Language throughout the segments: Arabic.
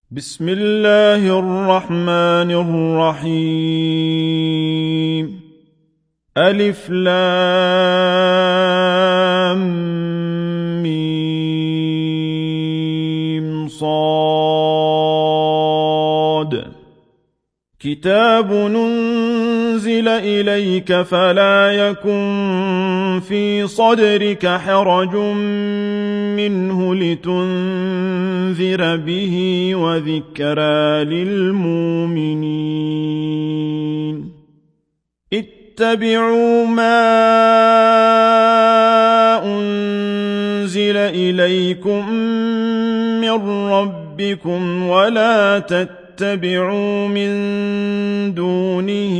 بسم الله الرحمن الرحيم. ألف لام ميم صاد. كتاب ننزل إليك فلا يكن في صدرك حرج منه لتنذر به وذكرى للمؤمنين. اتبعوا ما أنزل إليكم من ربكم ولا تتبعوا من دونه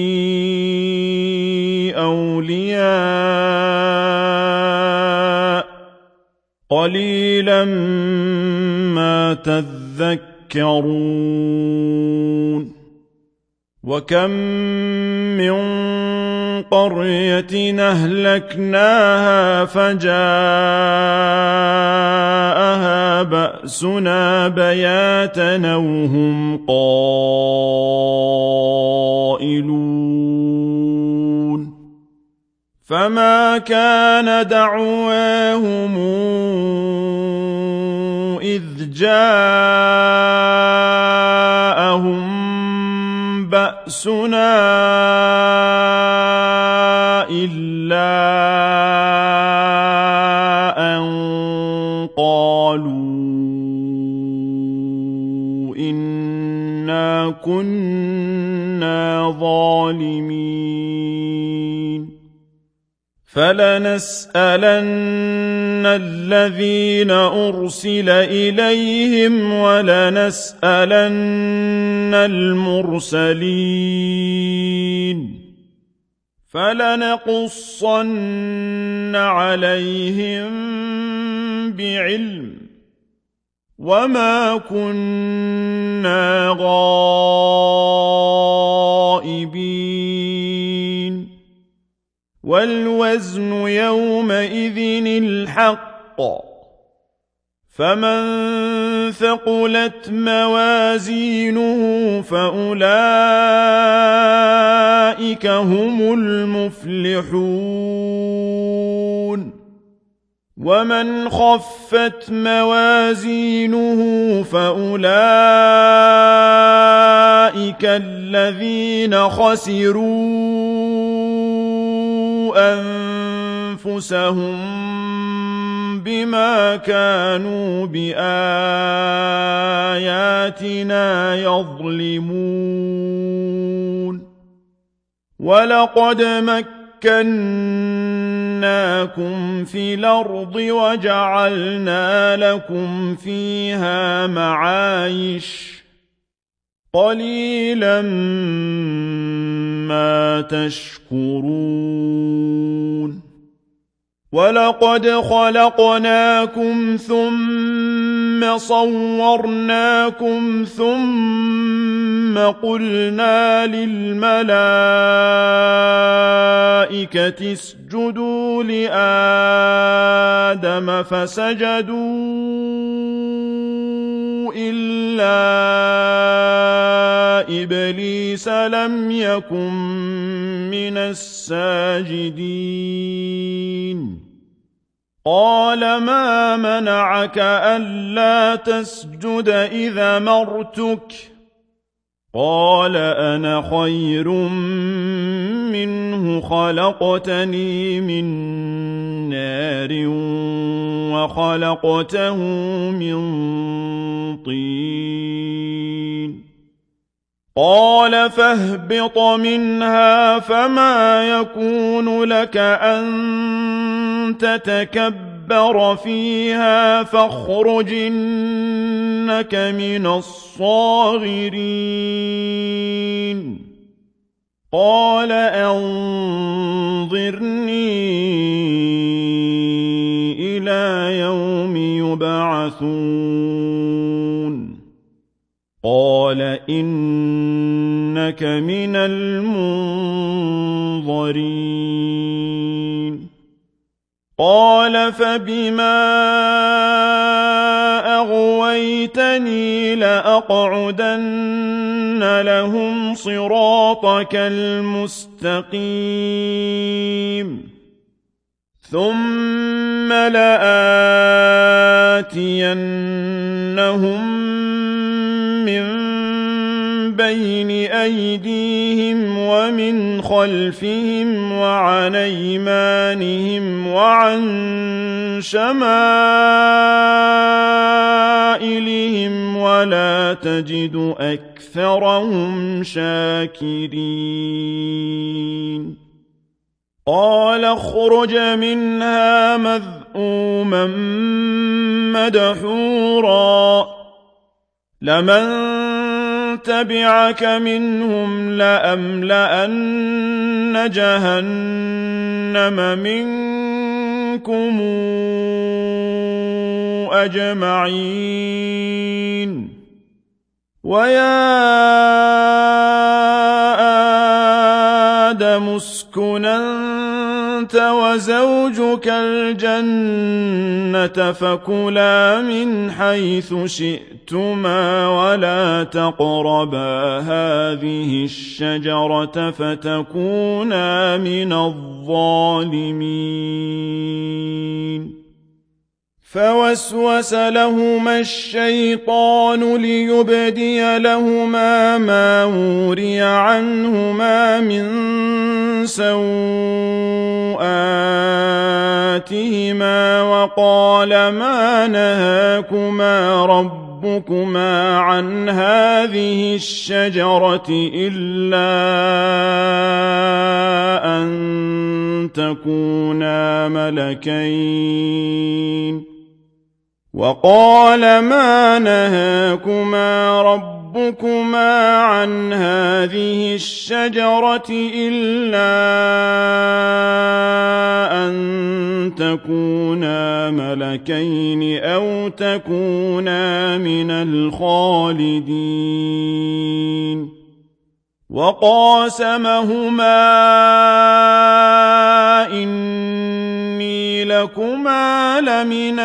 أولياء قليلا ما تذكرون. وكم من قرية أهلكناها فجاءها بأسنا بياتا وهم قائلون. فما كان دعواهم إذ جاءهم بأسنا إلا أن قالوا إنا كنا ظالمين. فلنسألن الذين أرسل إليهم ولنسألن المرسلين. فلنقصن عليهم بعلم وما كنا غائبين. والوزن يومئذ الحق. فمن ثقلت موازينه فأولئك هم المفلحون. ومن خفت موازينه فأولئك الذين خسروا أنفسهم بما كانوا بآياتنا يظلمون. ولقد مكناكم في الأرض وجعلنا لكم فيها معايش قليلا ما تشكرون. ولقد خلقناكم ثم صورناكم ثم قلنا للملائكة اسجدوا لآدم فسجدوا إلا إبليس لم يكن من الساجدين. قال ما منعك ألا تسجد إذا أمرتك؟ قال أنا خير منه خلقتني من نار وخلقته من طين. قال فاهبط منها فما يكون لك أن تتكبر فيها فاخرج إنك من الصاغرين. قال أنظرني إلى يوم يبعثون. قال إنك من المنظرين. قال فبما أغويتني عصيتني لأقعدن لهم صراطك المستقيم ثم لآتينهم من بين أيديهم ومن خلفهم وعن أيمانهم وعن شمائلهم ولا تجد أكثرهم شاكرين قال اخرج منها مذءوما مدحورا لمن تبعك منهم لأملأن جهنم منكم أجمعين ويا آدم اسكن أنت وزوجك الجنة فكلا من حيث شئتما ولا تقربا هذه الشجرة فتكونا من الظالمين فوسوس لهما الشيطان ليبدي لهما ما وري عنهما من سوآتهما وقال ما نهاكما ربكما عن هذه الشجرة إلا أن تكونا ملكين وقال ما نهاكما ربكما عن هذه الشجرة إلا أن تكونا ملكين أو تكونا من الخالدين وقاسمهما إني لكما لمن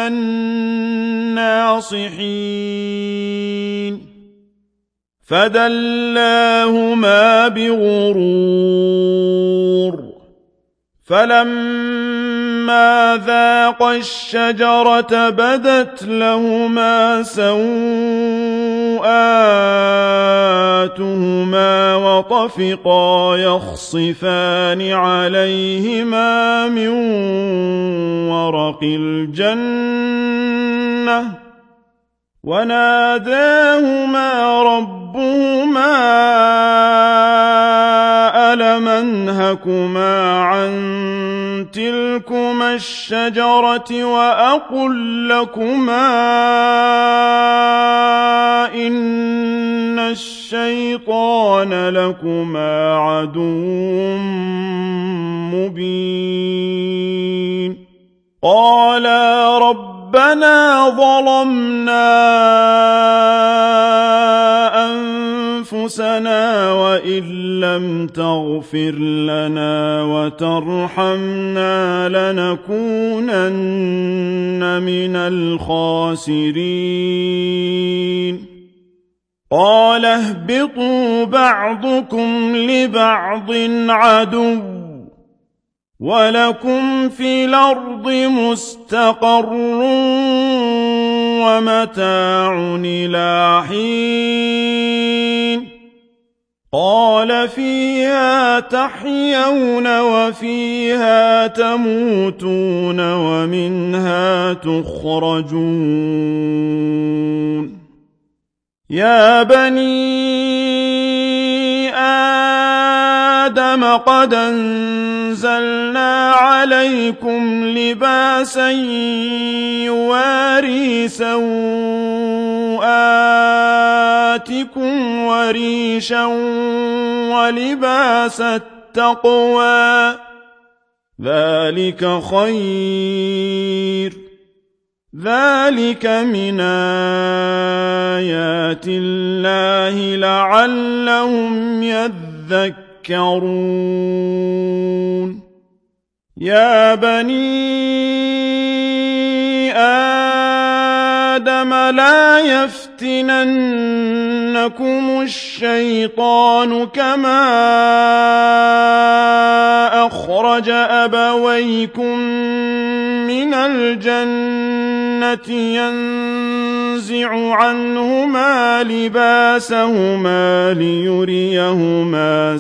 الناصحين فدلاهما بغرور فلما ذاقا الشجرة بدت لهما سوآتهما وطفقا يخصفان عليهما من ورق الجنة وناداهما ربهما ألم أنهكما عن تلكما الشجرة وأقل لكما إن الشيطان لكما عدو مبين قالا ربنا ظلمنا أنفسنا وإن لم تغفر لنا وترحمنا لنكونن من الخاسرين قال اهبطوا بعضكم لبعض عدو ولكم في الأرض مستقر ومتاع إلى حين قال فيها تحيون وفيها تموتون ومنها تخرجون يا بني آدم قد أنزلنا عليكم لباسا يواري سوآتكم وريشا ولباس التقوى ذلك خير ذلك من آيات الله لعلهم يذكرون يا بني آدم لا يفتننكم الشيطان كما أخرج أبويكم من الجنة ينزع عنهما لباسهما ليريهما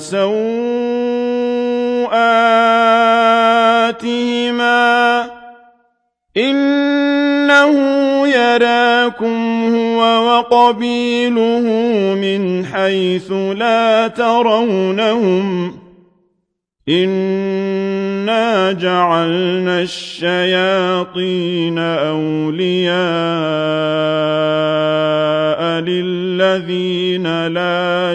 سوآتهما إنه يراكم هو وقبيله من حيث لا ترونهم إنا جعلنا الشياطين أولياء للذين لا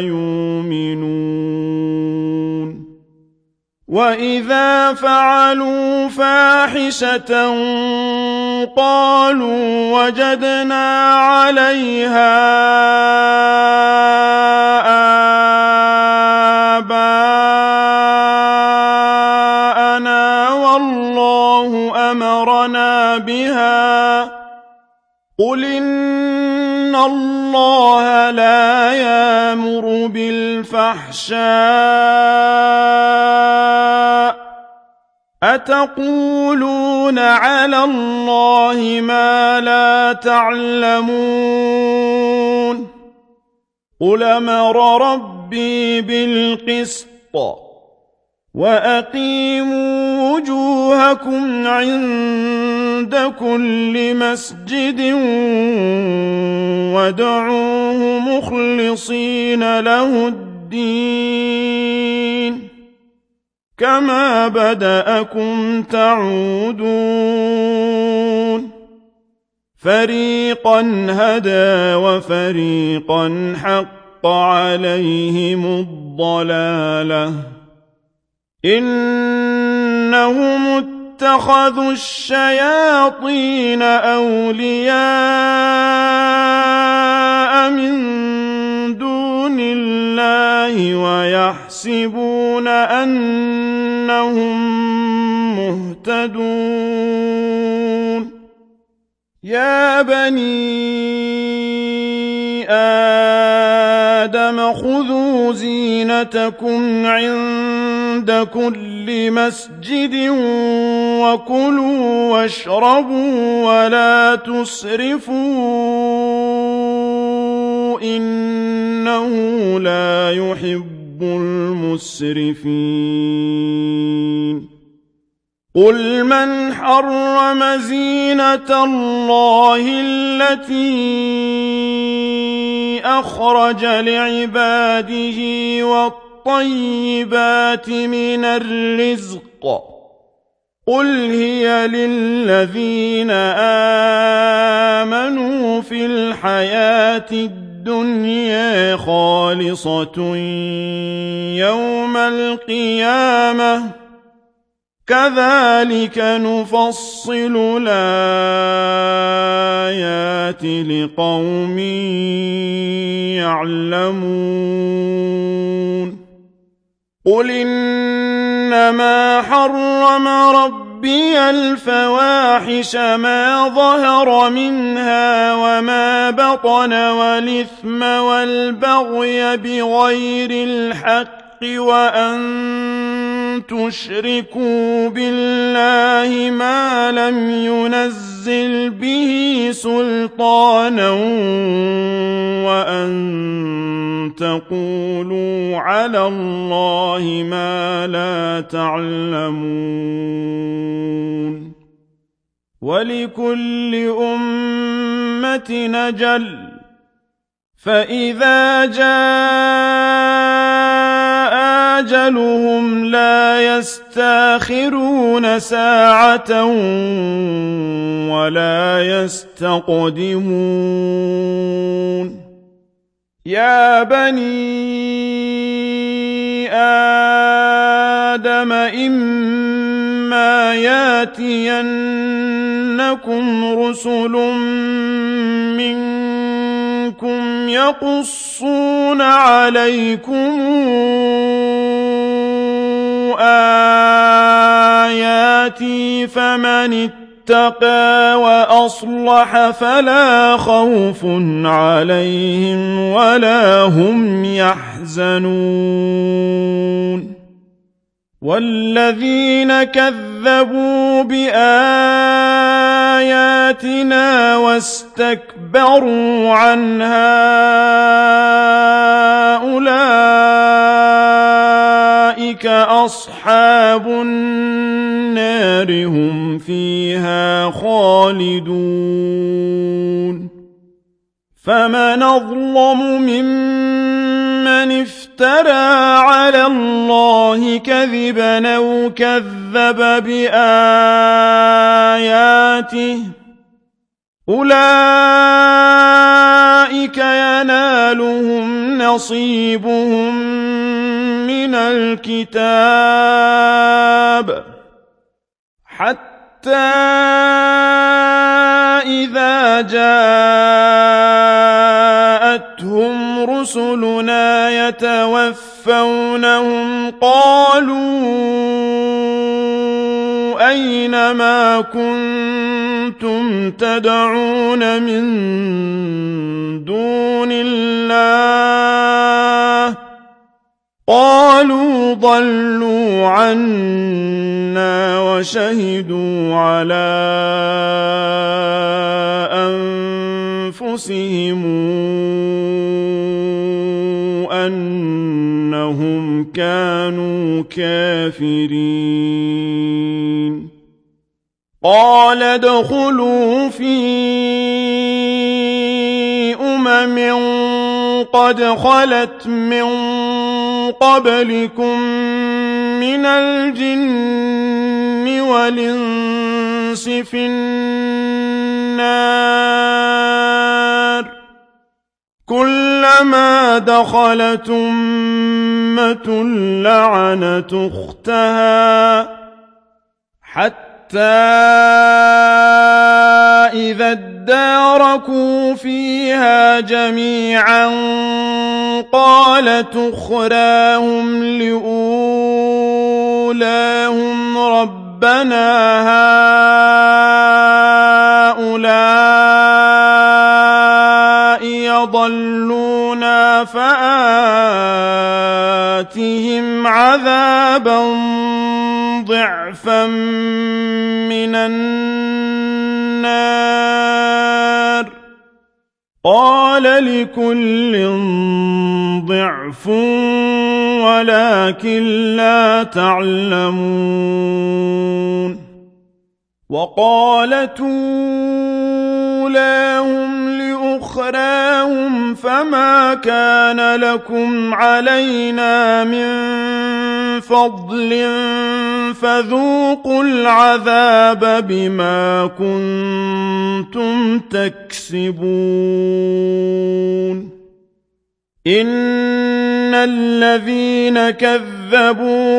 يؤمنون وإذا فعلوا فاحشة قالوا وجدنا عليها آباءنا والله أمرنا بها قل إن الله لا يأمر بالفحشاء أتقولون على الله ما لا تعلمون قل أمر ربي بالقسط وأقيموا وجوهكم عند كل مسجد وادعوه مخلصين له الدين كما بدأكم تعودون فريقا هدى وفريقا حق عليهم الضلالة إنهم اتخذوا الشياطين أولياء من دون الله ويحسبون أنهم مهتدون يا بني آدم خذوا زينتكم عند كل مسجد وكلوا واشربوا ولا تسرفوا إنه لا يحب المسرفين قل من حرم زينة الله التي أخرج لعباده والطيبات من الرزق قل هي للذين آمنوا في الحياة الدنيا خالصة يوم القيامة كذلك نفصل الآيات لقوم يعلمون قل إنما حرم ربي الفواحش ما ظهر منها وما بطن والإثم والبغي بغير الحق وأن تشركوا بالله ما لم ينزل به سلطانا وأن تقولوا على الله ما لا تعلمون ولكل أمة أجل فإذا جاء أجلهم لا يستاخرون ساعة ولا يستقدمون يا بني آدم إما ياتينكم رسل منكم يقصون عليكم آياتي فمن اتقى وأصلح فلا خوف عليهم ولا هم يحزنون والذين كذبوا بآياتنا واستكبروا عنها أولئك أصحاب النار هم فيها خالدون فمن أظلم ممن افترى على الله كذبا أو كذب بآياته أولئك ينالهم نصيبهم من الكتاب حتى إذا جاءتهم رسلنا يتوفونهم قالوا أين ما كنتم تدعون من دون الله قالوا ضلوا عنا وشهدوا على أنفسهم أنهم كانوا كافرين قال ادخلوا في قد خلت من قبلكم من الجن والإنس في النار كلما دخلت أمة لعنت أختها حتى إذا اداركوا فيها جميعا قالت أخراهم لأولاهم ربنا هؤلاء يضلونا فآتهم عذابا ضعفا من النار قال لكل ضعف ولكن لا تعلمون وقالت أولاهم لأخراهم فما كان لكم علينا من فضل فذوقوا العذاب بما كنتم تكسبون إن الذين كذبوا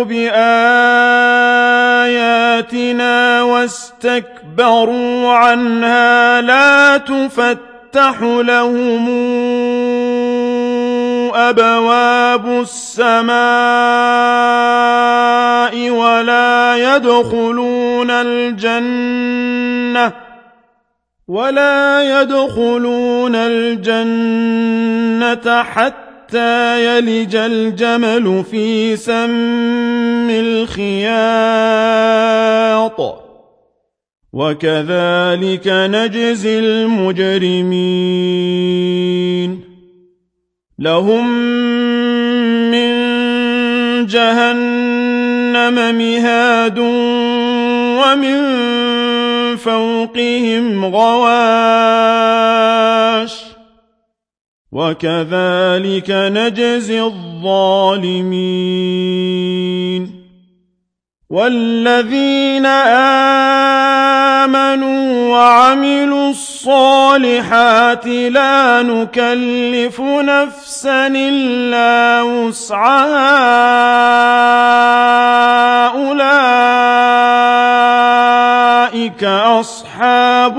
بآياتنا واستكبروا عنها لا تفتح لهم أبواب السماء ولا يدخلون الجنة حتى يلج الجمل في سم الخياط وكذلك نجزي المجرمين لهم من جهنم مهاد ومن فوقهم غواش وكذلك نجزي الظالمين والذين آمنوا وعملوا الصالحات لا نكلف نفسا إلا وسعها أولئك أصحاب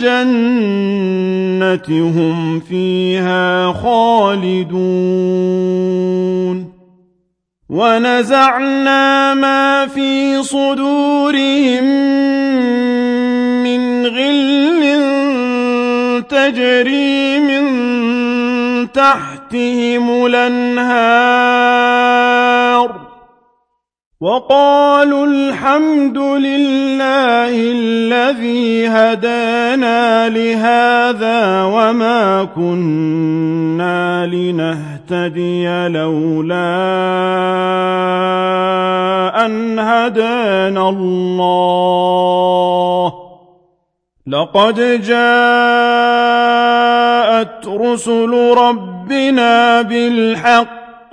الجنة هم فيها خالدون ونزعنا ما في صدورهم من من غل تجري من تحتهم الأنهار وقالوا الحمد لله الذي هدانا لهذا وما كنا لنهتدي لولا أن هدانا الله لقد جاءت رسل ربنا بالحق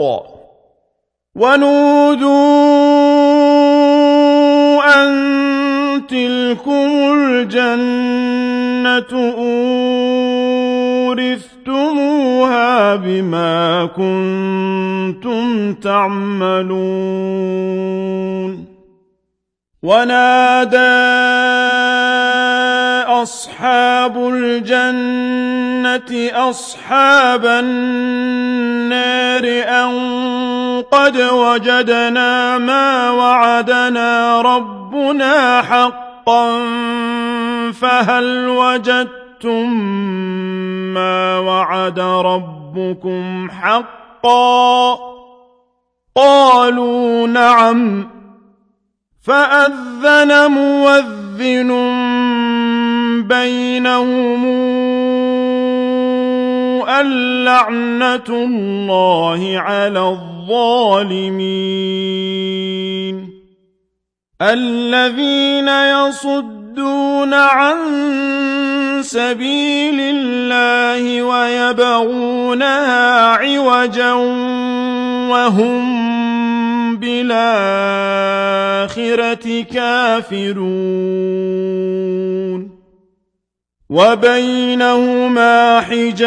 ونودوا أن تلكم الجنة أورثتموها بما كنتم تعملون ونادى أصحاب الجنة أصحاب النار أن قد وجدنا ما وعدنا ربنا حقا فهل وجدتم ما وعد ربكم حقا قالوا نعم فأذن مؤذن بينهم اللعنة الله على الظالمين الذين يصدون عن سبيل الله ويبغونها عوجا وهم بالآخرة كافرون وبينهما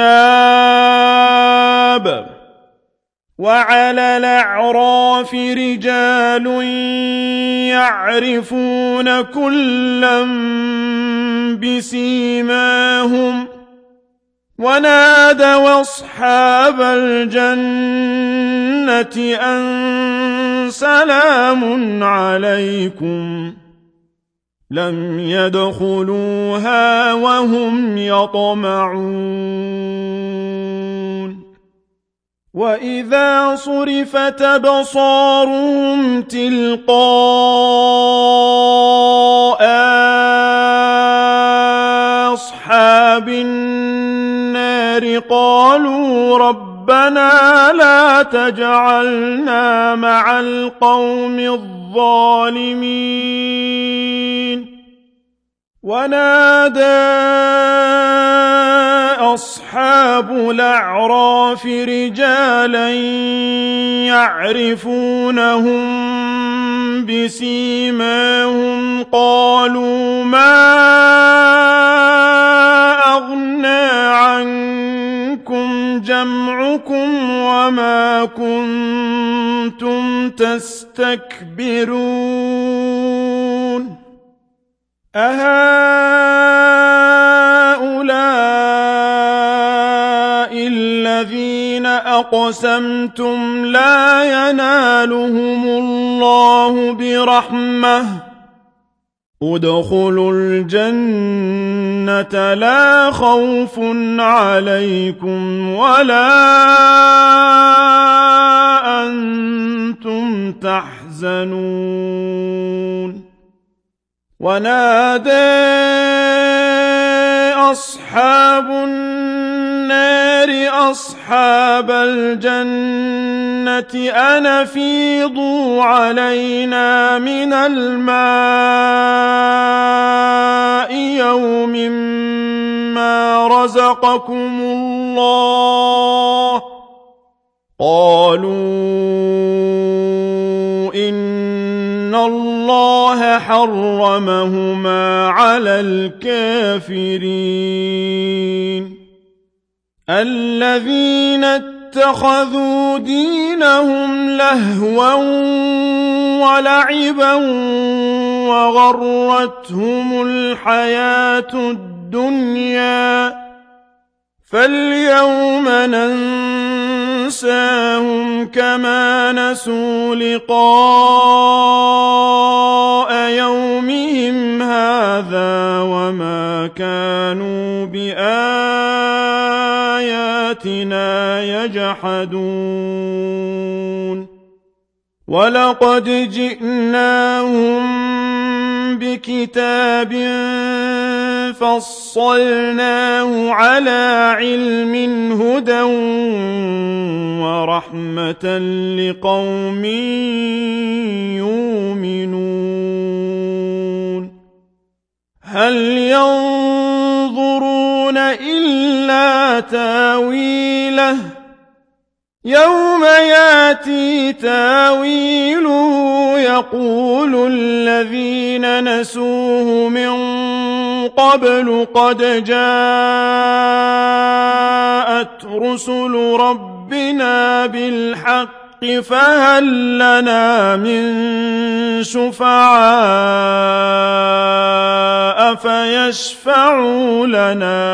حجاب وعلى الأعراف رجال يعرفون كلا بسيماهم ونادوا أصحاب الجنة أن سلام عليكم لم يدخلوها وهم يطمعون وإذا صرفت أبصارهم تلقاء أصحاب النار قالوا ربنا لا تجعلنا مع القوم الظالمين ونادى أصحاب الأعراف رجالا يعرفونهم بسيماهم قالوا ما أغنى عنكم جمعكم وما كنتم تستكبرون أهؤلاء الذين أقسمتم لا ينالهم الله برحمة ادخلوا الجنة لا خوف عليكم ولا أنتم تحزنون ونادى أصحاب النار أصحاب الجنة أن أفيضوا علينا من الماء يوم ما رزقكم الله قالوا إن الله حرمهما على الكافرين الذين اتخذوا دينهم لهوا ولعبا وغرتهم الحياة الدنيا فاليوم ننساهم كما نسوا لقاء يومهم هذا وما كانوا بآياتنا يجحدون ولقد جئناهم بكتاب فصلناه على علم هدى ورحمة لقوم يؤمنون هل ينظرون إلا تاويله يوم ياتي تاويله يقول الذين نسوه من قبل قد جاءت رسل ربنا بالحق فهل لنا من شفعاء فيشفعوا لنا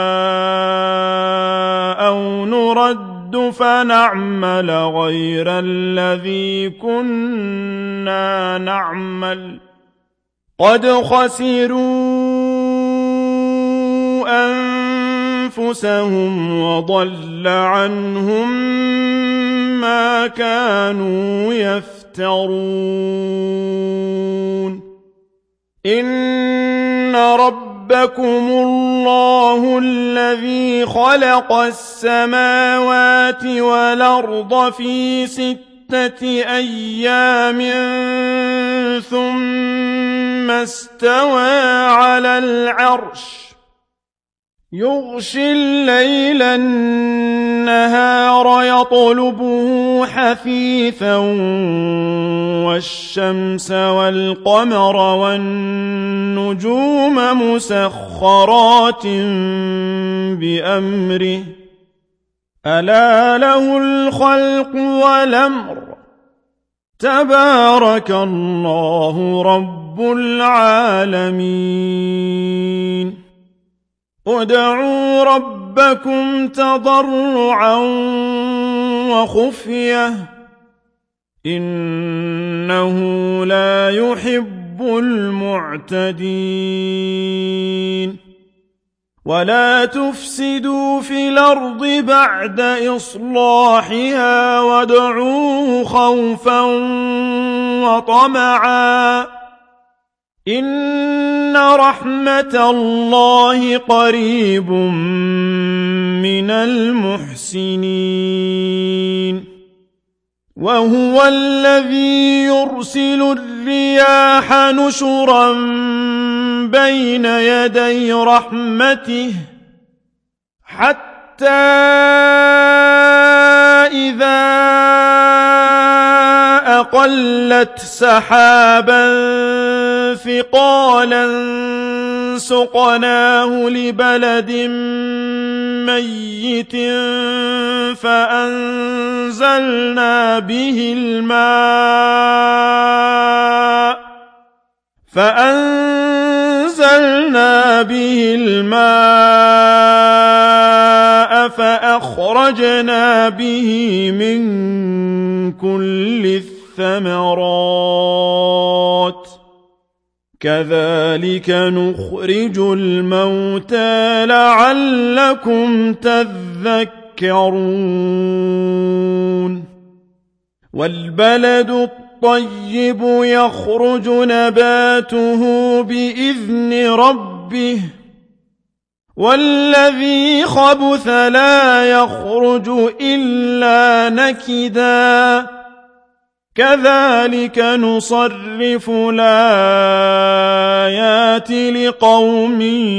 أو نرد فنعمل غير الذي كنا نعمل قد خسروا أنفسهم وضل عنهم ما كانوا يفترون إن ربكم الله الذي خلق السماوات والأرض في 6 أيام ثم استوى على العرش يغشي الليل النهار يطلبه حثيثا والشمس والقمر والنجوم مسخرات بأمره ألا له الخلق والأمر تبارك الله رب العالمين ادعوا ربكم تضرعا وخفية إنه لا يحب المعتدين ولا تفسدوا في الأرض بعد إصلاحها وادعوه خوفا وطمعا إن رحمة الله قريب من المحسنين وهو الذي يرسل الرياح نشرا بين يدي رحمته حتى إذا أقلت سحابا ثقالا سقناه لبلد ميت فأنزلنا به الماء فأخرجنا به من كل الثمرات كذلك نخرج الموتى لعلكم تذكرون والبلد الطيب يخرج نباته بإذن ربه والذي خبث لا يخرج إلا نكدا كذلك نصرف الآيات لقوم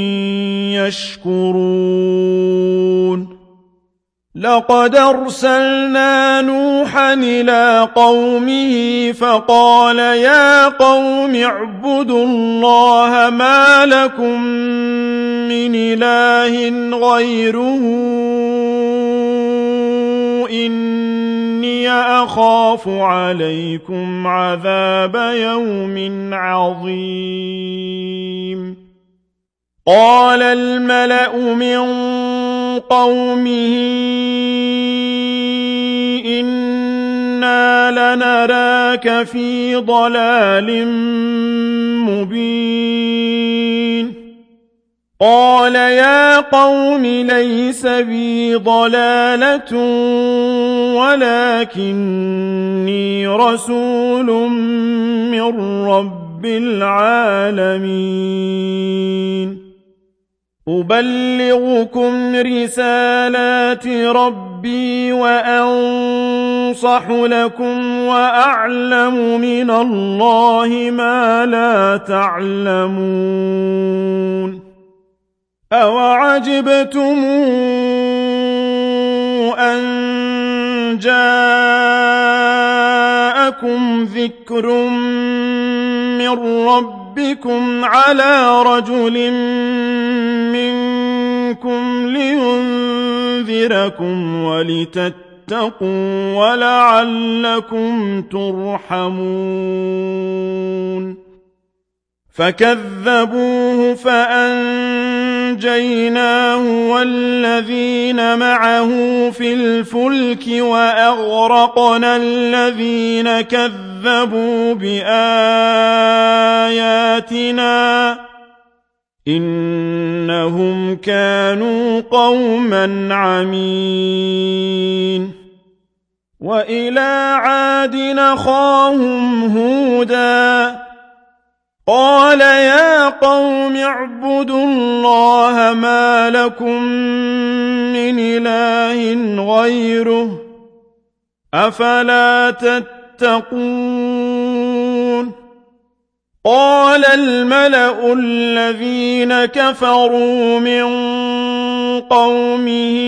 يشكرون لقد أرسلنا نوحا إلى قومه فقال يا قوم اعبدوا الله ما لكم من إله غيره إني أخاف عليكم عذاب يوم عظيم قال الملأ من قومه إنا لنراك في ضلال مبين قال يا قوم ليس بي ضلالة ولكني رسول من رب العالمين أبلغكم رسالات ربي وأنصح لكم وأعلم من الله ما لا تعلمون أوعجبتم أن جاءكم ذكر من ربكم على رجل منكم لينذركم ولتتقوا ولعلكم ترحمون فكذبوه فأنجيناه والذين معه في الفلك وأغرقنا الذين كذبوا بآياتنا إنهم كانوا قوما عمين وإلى عاد أخاهم هودا قال يا قوم اعبدوا الله ما لكم من إله غيره أفلا تتقون قال الملأ الذين كفروا من قومه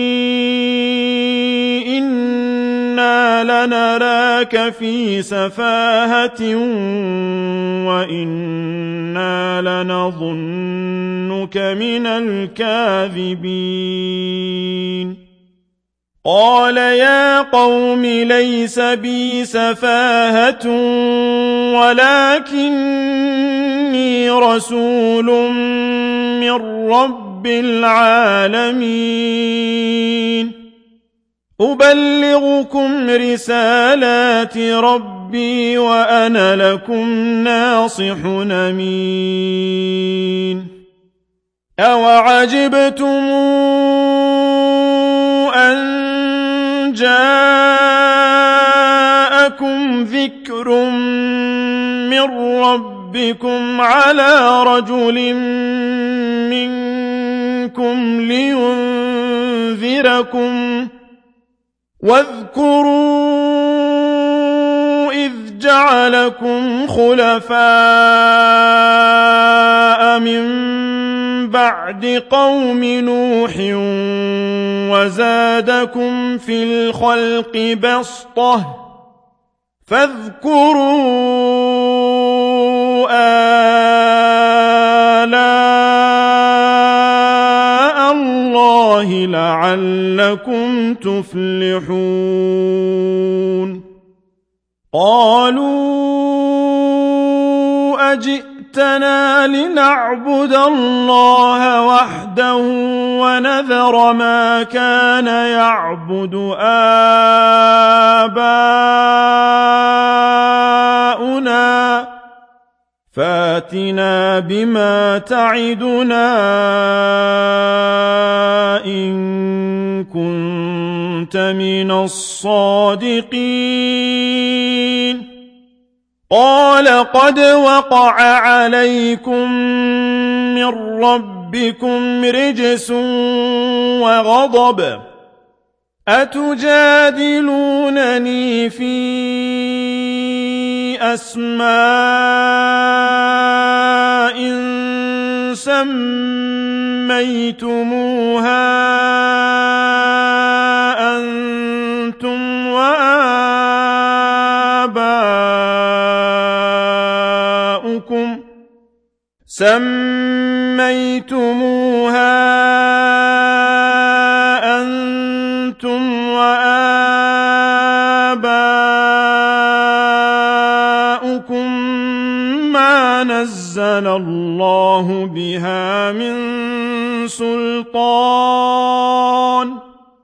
إنا لنراك في سفاهة وإنا لنظنك من الكاذبين قال يا قوم ليس بي سفاهة ولكني رسول من رب العالمين أبلغكم رسالات ربي وأنا لكم ناصح أمين أوعجبتم أن جاءكم ذكر من ربكم على رجل منكم لينذركم واذكروا إذ جعلكم خلفاء من بعد قوم نوح وزادكم في الخلق بسطة فاذكروا آلاء الله لعلكم تفلحون قالوا أجئتنا لنعبد الله وحده ونذر ما كان يعبد آباؤنا فاتنا بما تعدنا إن كنت من الصادقين قال قد وقع عليكم من ربكم رجس وغضب أتجادلونني في أسماء سميتموها أنتم وآباؤكم ما نزل الله بها من سلطان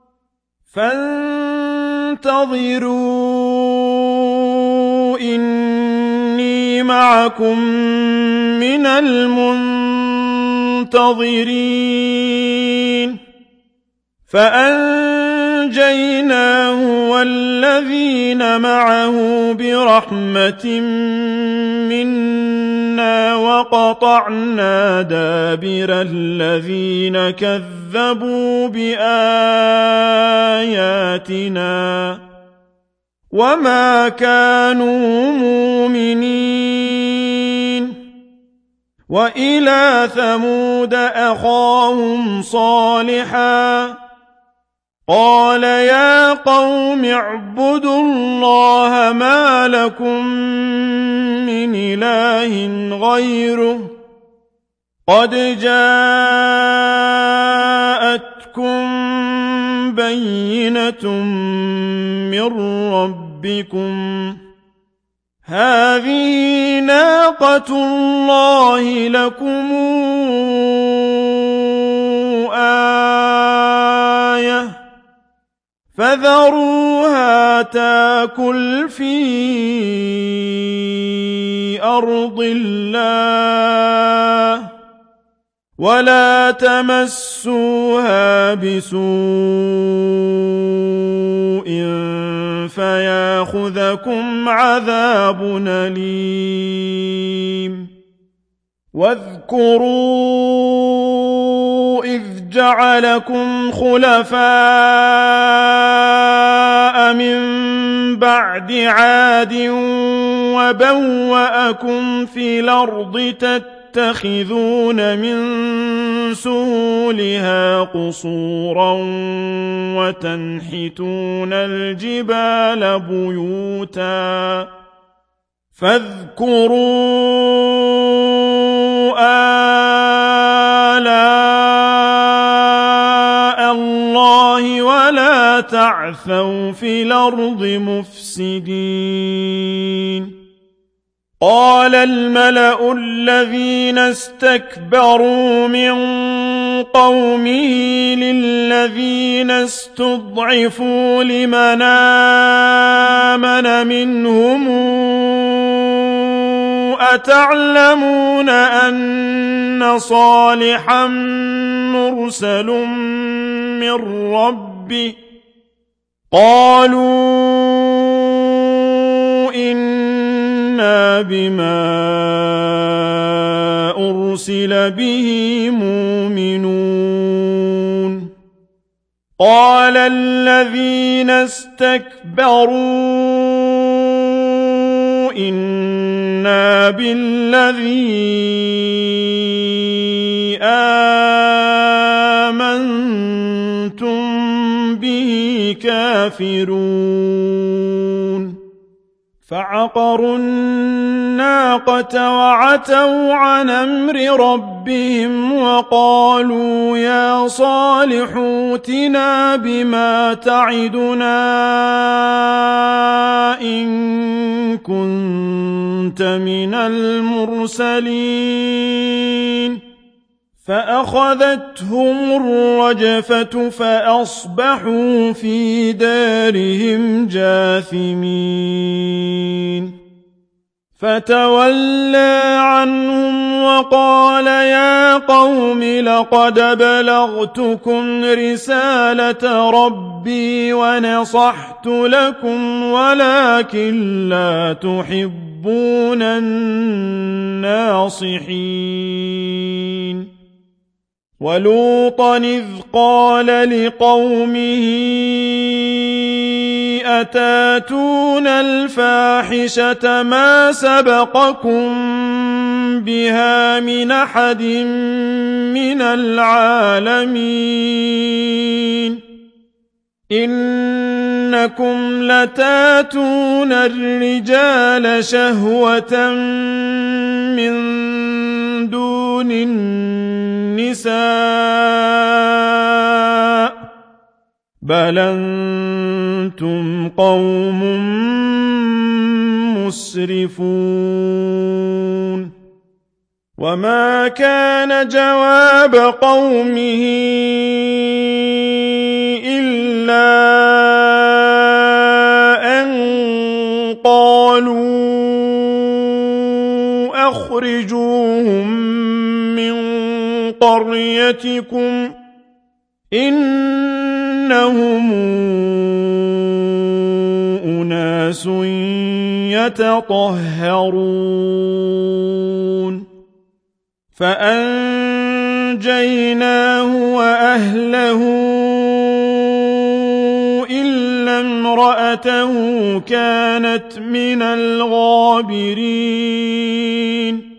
فانتظروا إني معكم من المنتظرين منتظرين فأنجيناه والذين معه برحمة منا وقطعنا دابر الذين كذبوا بآياتنا وما كانوا مؤمنين وإلى ثمود أخاهم صالحا قال يا قوم اعبدوا الله ما لكم من إله غيره قد جاءتكم بينة من ربكم هذه ناقة الله لكم آية فذروها تاكل في أرض الله ولا تمسوها بسوء فياخذكم عذاب أليم واذكروا إذ جعلكم خلفاء من بعد عاد وبوأكم في الأرض تتخذون من سهولها قصورا وتنحتون الجبال بيوتا فاذكروا آلاء الله ولا تعثوا في الأرض مفسدين قال الملأ الذين استكبروا من قومه للذين استضعفوا لمن آمن منهم أتعلمون أن صالحا مرسل من ربه قالوا إنا بما أرسل به مؤمنون قال الذين استكبروا إنا بالذي آمنتم به كافرون فعقروا الناقة وعتوا عن أمر ربهم وقالوا يا صالح ائتنا بما تعدنا إن كنت من المرسلين فأخذتهم الرجفة فأصبحوا في دارهم جاثمين فتولى عنهم وقال يا قوم لقد بلغتكم رسالة ربي ونصحت لكم ولكن لا تحبون الناصحين ولوطا إذ قال لقومه أتاتون الفاحشة ما سبقكم بها من أحد من العالمين إنكم لتاتون الرجال شهوة من دون النساء بل أنتم قوم مسرفون وما كان جواب قومه إلا أن قالوا أخرجوهم من قريتكم قريتكم إنهم أناس يتطهرون فأنجيناه وأهله إلا امرأته كانت من الغابرين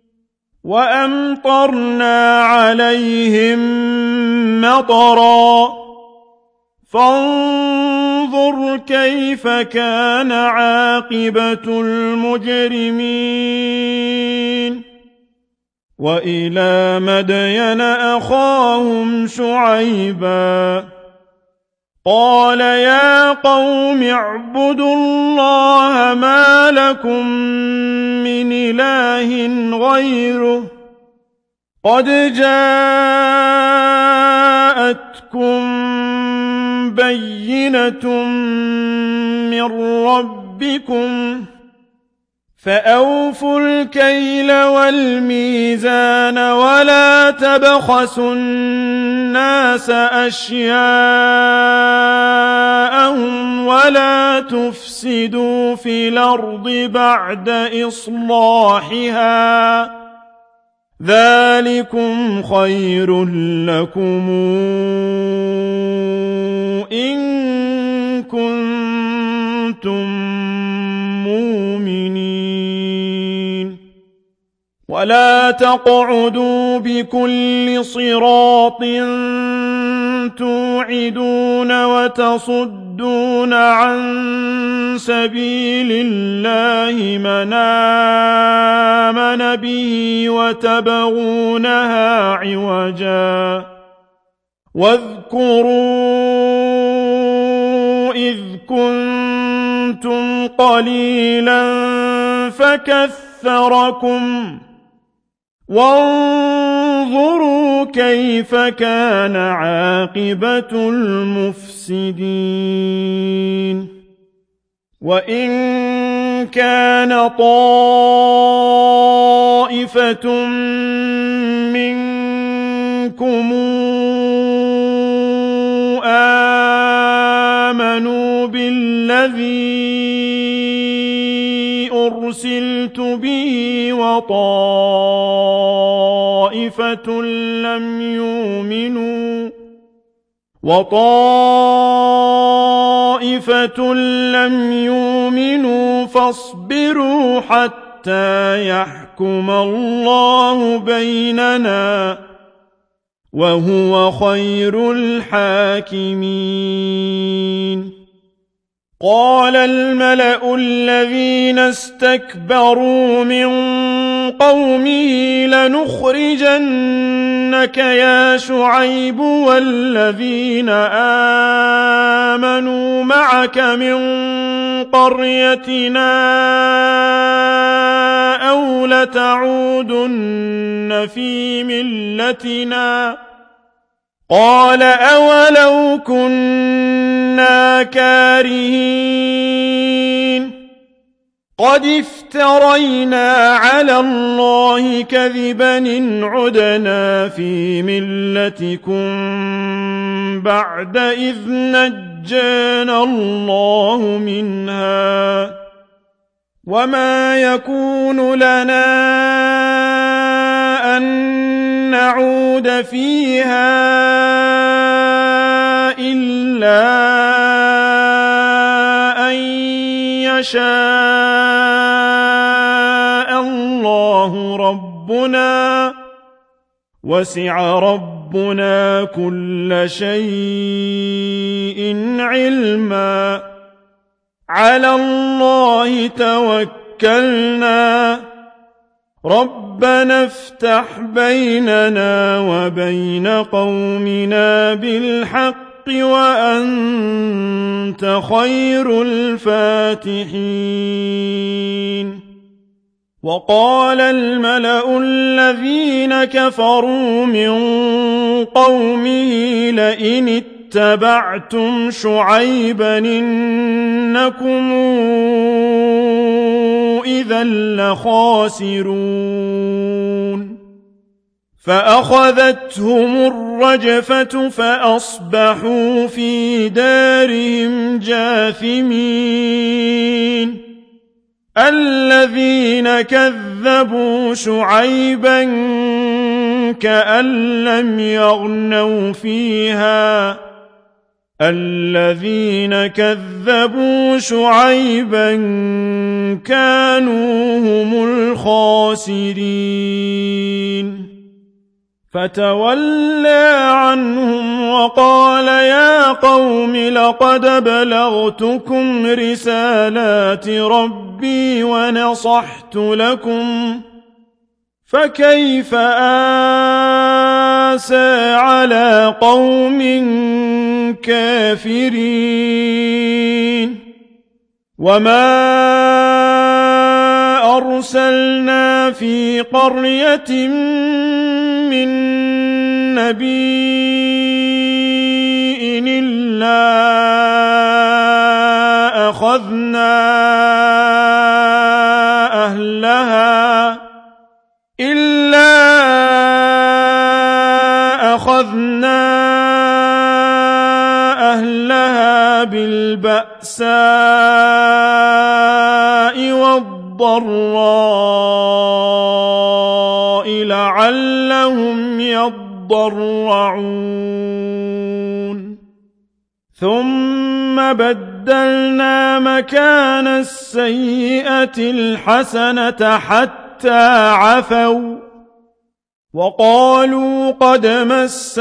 وأمطرنا عليهم مطرا فانظر كيف كان عاقبة المجرمين وإلى مدين أخاهم شعيبا قال يا قوم اعبدوا الله ما لكم من إله غيره قد جاءتكم بينة من ربكم فأوفوا الكيل والميزان ولا تبخسوا الناس أشياءهم ولا تفسدوا في الأرض بعد إصلاحها ذلكم خير لكم إن كنتم مؤمنين ولا تقعدوا بكل صراط توعدون وتصدون عن سبيل الله من آمن به وتبغونها عوجا واذكروا إذ كنتم قليلا فكثركم وانظروا كيف كان عاقبة المفسدين وإن كان طائفة منكم آمنوا بالذي أرسلت به وطائفة لم يؤمنوا فاصبروا حتى يحكم الله بيننا وهو خير الحاكمين قال الملأ الذين استكبروا من قومه لنخرجنك يا شعيب والذين آمنوا معك من قريتنا أو لتعودن في ملتنا قال أولو كنا كارهين قد افترينا على الله كذبا إن عدنا في ملتكم بعد إذ نجانا الله منها وما يكون لنا أن نعود فيها إلا أن يشاء الله ربنا وسع ربنا كل شيء علما على الله توكلنا ربنا افتح بيننا وبين قومنا بالحق وأنت خير الفاتحين وقال الملأ الذين كفروا من قومه لئن اتبعتم شعيبا إنكم إذا لخاسرون فأخذتهم الرجفة فأصبحوا في دارهم جاثمين الذين كذبوا شعيبا كأن لم يغنوا فيها الذين كذبوا شعيبا كانوا هم الخاسرين فتولى عنهم وقال يا قوم لقد بلغتكم رسالات ربي ونصحت لكم فكيف آسى على قوم كافرين وما أرسلنا في قرية من نبي إلا أخذنا أهلها بالبأساء والضراء لعلهم يضرعون ثم بدلنا مكان السيئة الحسنة حتى عفوا وقالوا قد مس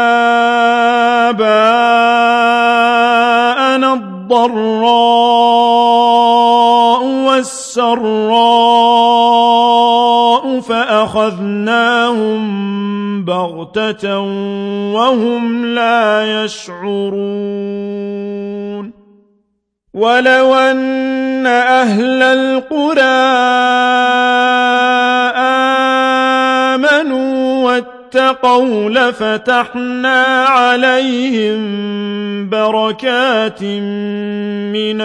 آباءنا الضراء والسراء فأخذناهم بغتة وهم لا يشعرون ولو أن أهل القرى آمنوا واتقوا لفتحنا عليهم بركات من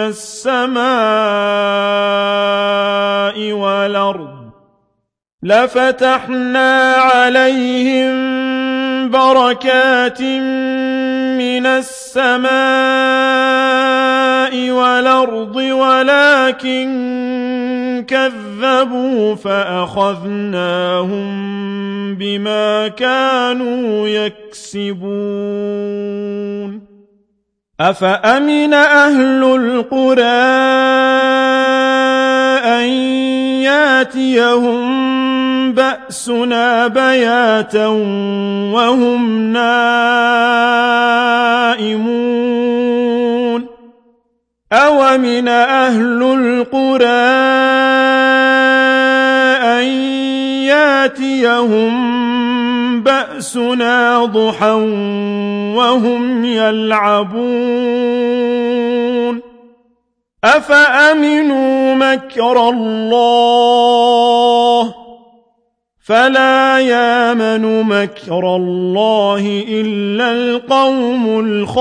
السماء والأرض ولكن كذبوا فأخذناهم بما كانوا يكسبون أفأمن أهل القرى أن ياتيهم بأسنا بياتا وهم نائمون أومن أهل القرى أن ياتيهم بأسنا ضحى وهم يلعبون أفأمنوا مكر الله فلا يامن مكر الله إلا القوم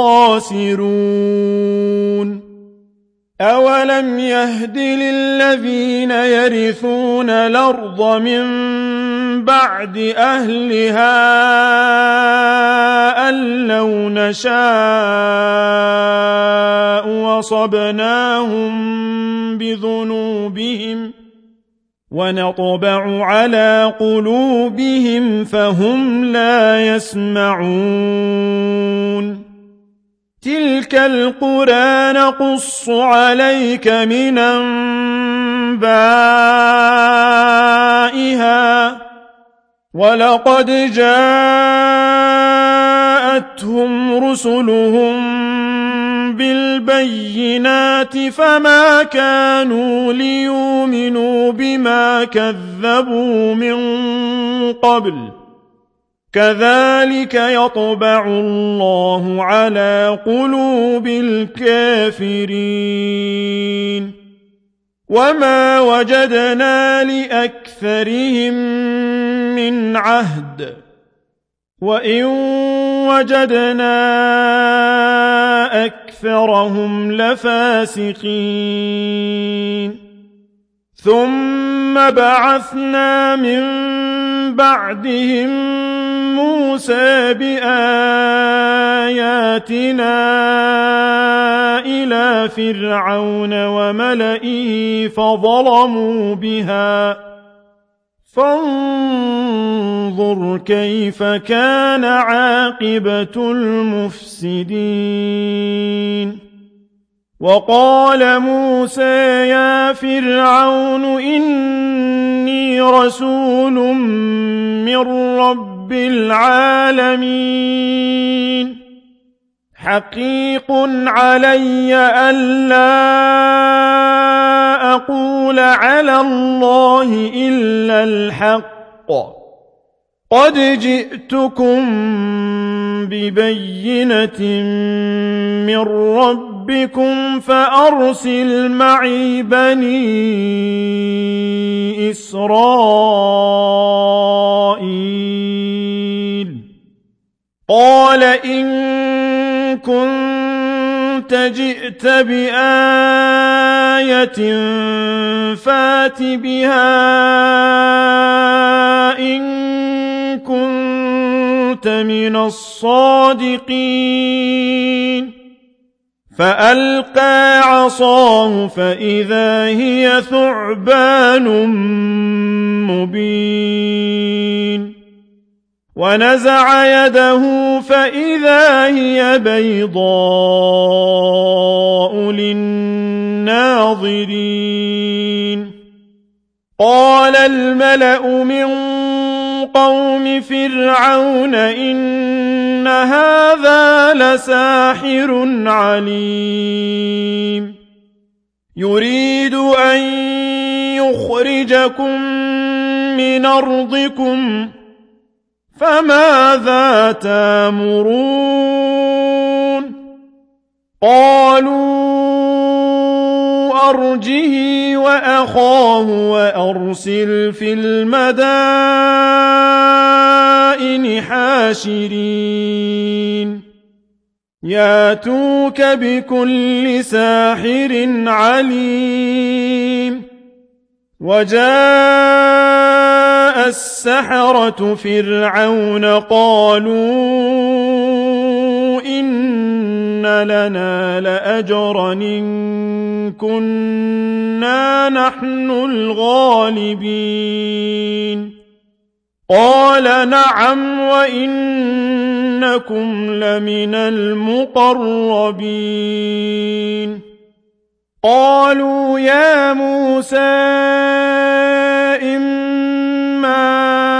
الخاسرون أولم يهد للذين يرثون الأرض من بعد أهلها أن لو نشاء وصبناهم بذنوبهم ونطبع على قلوبهم فهم لا يسمعون تلك القرى نقص عليك من أنبائها ولقد جاءتهم رسلهم بالبينات فما كانوا ليؤمنوا بما كذبوا من قبل كذلك يطبع الله على قلوب الكافرين وما وجدنا لأكثرهم من عهد وإن وجدنا أكثرهم لفاسقين ثم بعثنا من بعدهم موسى بآياتنا إلى فرعون وملئه فظلموا بها فانظر كيف كان عاقبة المفسدين وقال موسى يا فرعون إني رسول من رب العالمين حقيق علي ألا أقول على الله إلا الحق قد جئتكم ببينة من ربكم فأرسل معي بني إسرائيل قال إن كنت جئت بآية فات بها إن كنت من الصادقين فألقى عصاه فإذا هي ثعبان مبين ونزع يده فإذا هي بيضاء للناظرين قال الملأ من قوم فرعون إن هذا لساحر عليم يريد أن يخرجكم من أرضكم فماذا تأمرون قالوا أرجه وأخاه وأرسل في المدائن حاشرين ياتوك بكل ساحر عليم وجاء السحرة فرعون قالوا إن لنا لأجرا إن كنا نحن الغالبين قال نعم وإنكم لمن المقربين قالوا يا موسى إما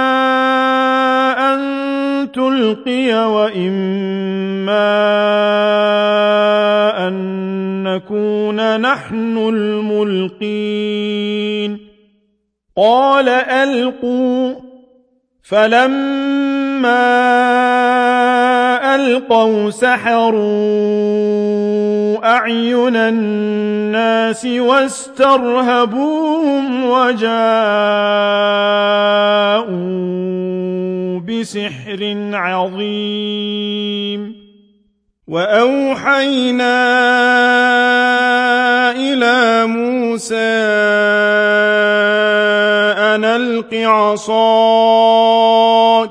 أن تلقي وإما أن نكون نحن الملقين قال ألقوا فلما ألقوا سحروا أعين الناس واسترهبوهم وجاءوا بسحر عظيم وأوحينا إلى موسى أن ألق عصاك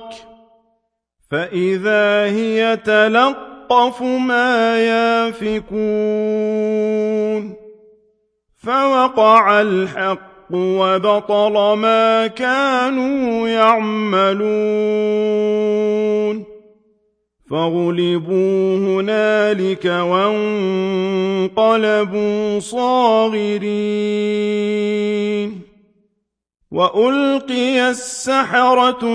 فإذا هي تلقف ما يافكون فوقع الحق وبطل ما كانوا يعملون فغلبوا هنالك وانقلبوا صاغرين وألقي السحرة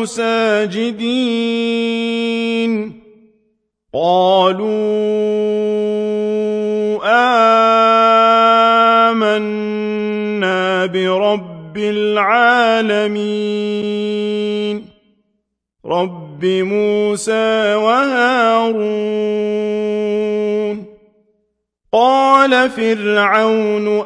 ساجدين قالوا آمنا برب العالمين رب موسى وهارون قال فرعون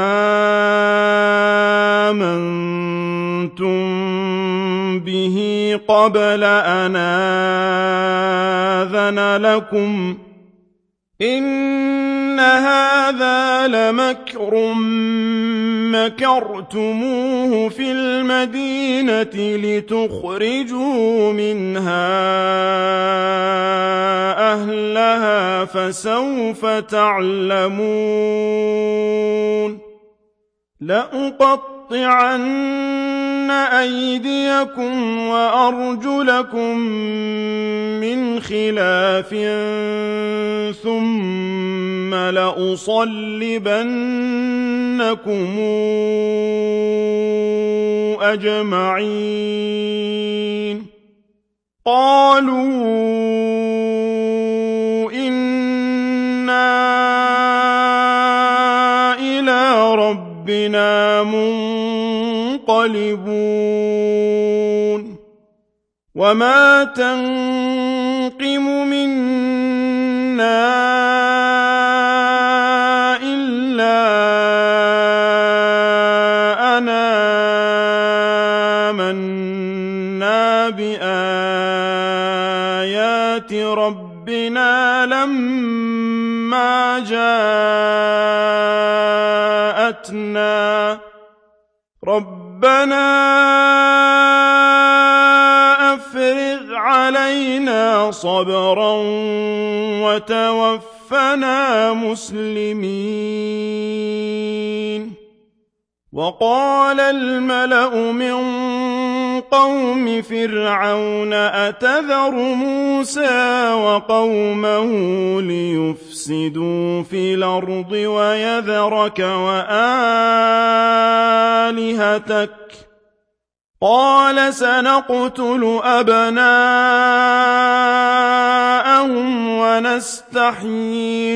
آمنتم به قبل أن آذن لكم إن هذا هذا لمكر مكرتموه في المدينة لتخرجوا منها أهلها فسوف تعلمون لأقطعن أيديكم وأرجلكم من خلاف ثم لأصلبنكم أجمعين قالوا إنا إلى ربنا منقلبون وما تنقم منا إلا أن آمنا بآيات ربنا لما جاءتنا ربنا أفرغ علينا صبرا وتوفنا مسلمين وقال الملأ من قوم فرعون أتذر موسى وقومه ليفسدوا في الأرض ويذرك وآلهتك قال سنقتل أبناءهم ونستحيي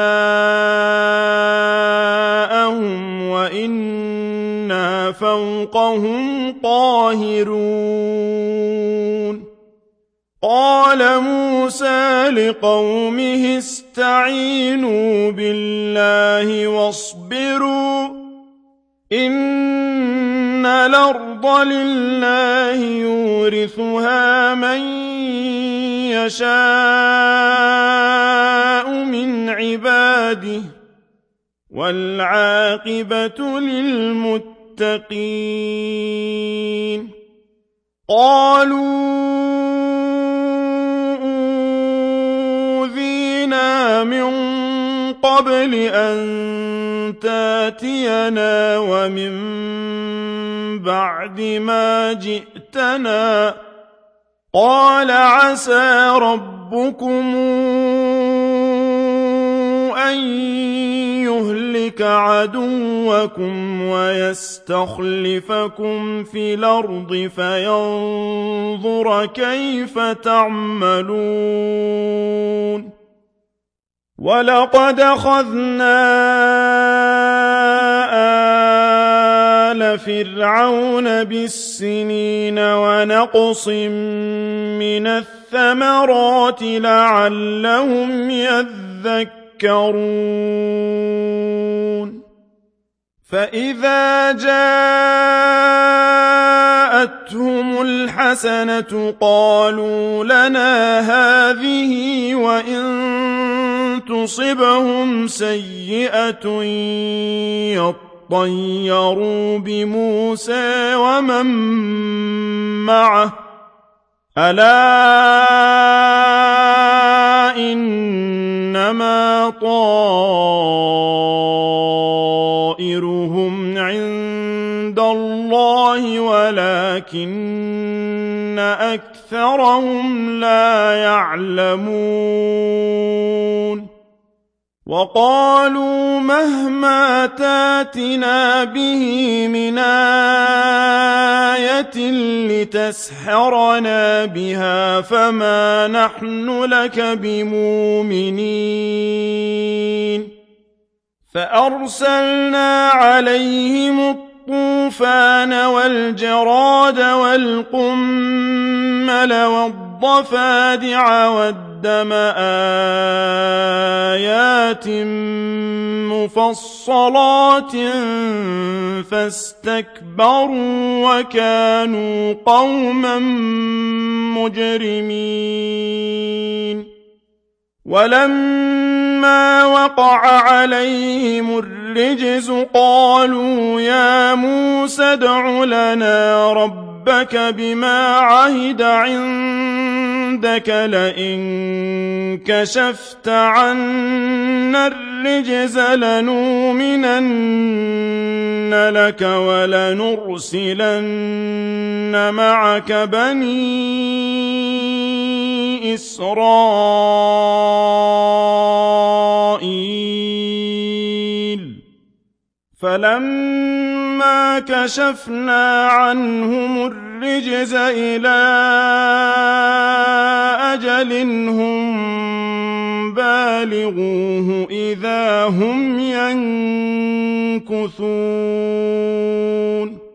نساءهم وإنا فوقهم قاهرون قال موسى لقومه استعينوا بالله واصبروا إن الأرض لله يورثها من يشاء من عباده والعاقبة للمتقين قالوا أوذينا من قبل أن تاتينا ومن بعد ما جئتنا قال عسى ربكم أن يهلك عدوكم ويستخلفكم في الأرض فينظر كيف تعملون ولقد أخذنا آل فرعون بالسنين ونقص من الثمرات لعلهم يذكرون فإذا جاءتهم الحسنة قالوا لنا هذه وإن تصبهم سيئة يطيروا بموسى ومن معه ألا إنما طائرهم عند الله ولكن أكثرهم لا يعلمون وقالوا مهما تاتنا به من آية لتسحرنا بها فما نحن لك بمؤمنين فأرسلنا عليهم الطوفان والجراد والقمل والضفادع والدم آيات مفصلات فاستكبروا وكانوا قوما مجرمين ولما وقع عليهم الرجز قالوا يا موسى ادع لنا ربك بما عهد عندك لئن كشفت عنا الرجز لنؤمنن لك ولنرسلن معك بني إسرائيل فلما كشفنا عنهم الرجز إلى أجل هم بالغوه إذا هم ينكثون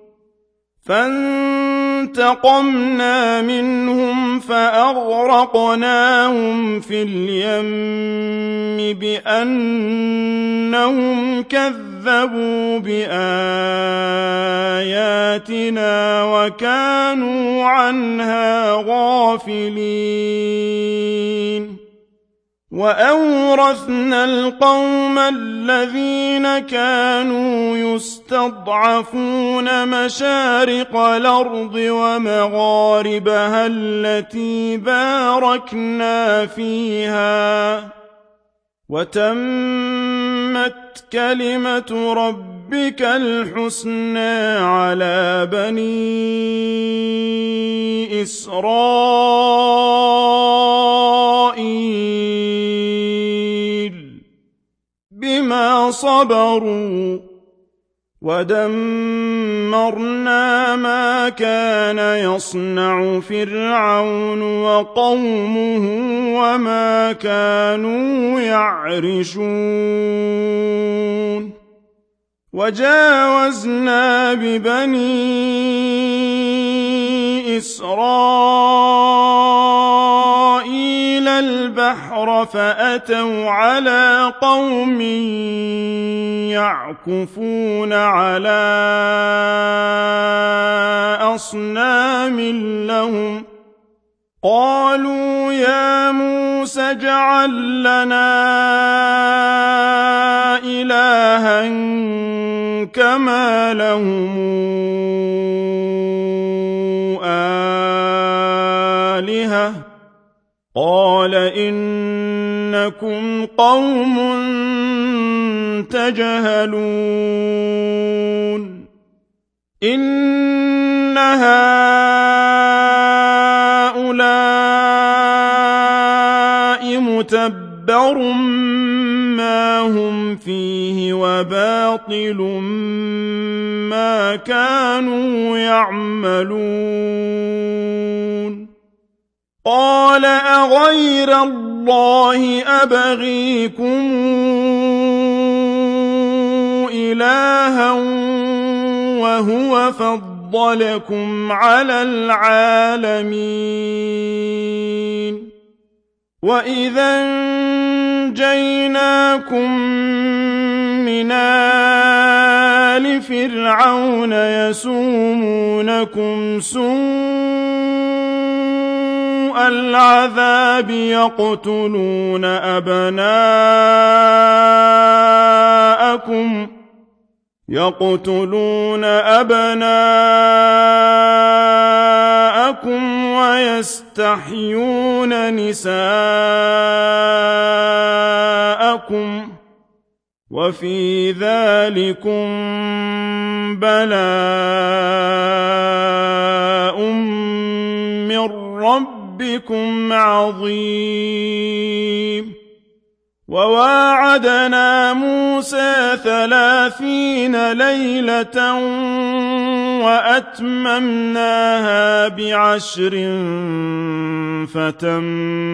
فانتقمنا منهم فأغرقناهم في اليم بأنهم كذبوا بآياتنا وكانوا عنها غافلين وأورثنا القوم الذين كانوا يستضعفون مشارق الأرض ومغاربها التي باركنا فيها وتمت كلمة ربك الحسنى على بني إسرائيل بما صبروا ودمرنا ما كان يصنع فرعون وقومه وما كانوا يعرشون وجاوزنا ببني إسرائيل البحر فأتوا على قوم يعكفون على أصنام لهم قالوا يا موسى اجعل لنا إلها كما لهم آلهة قال إنكم قوم تجهلون إن هؤلاء متبر ما هم فيه وباطل ما كانوا يعملون قال أغير الله أبغيكم إلها وهو فضلكم على العالمين وإذا أنجيناكم من آل فرعون يسومونكم سوء العذاب يقتلون أبناءكم ويستحيون نساءكم وفي ذلكم بلاء من ربكم عظيم وواعدنا موسى 30 ليلة وأتممناها ب10 فتم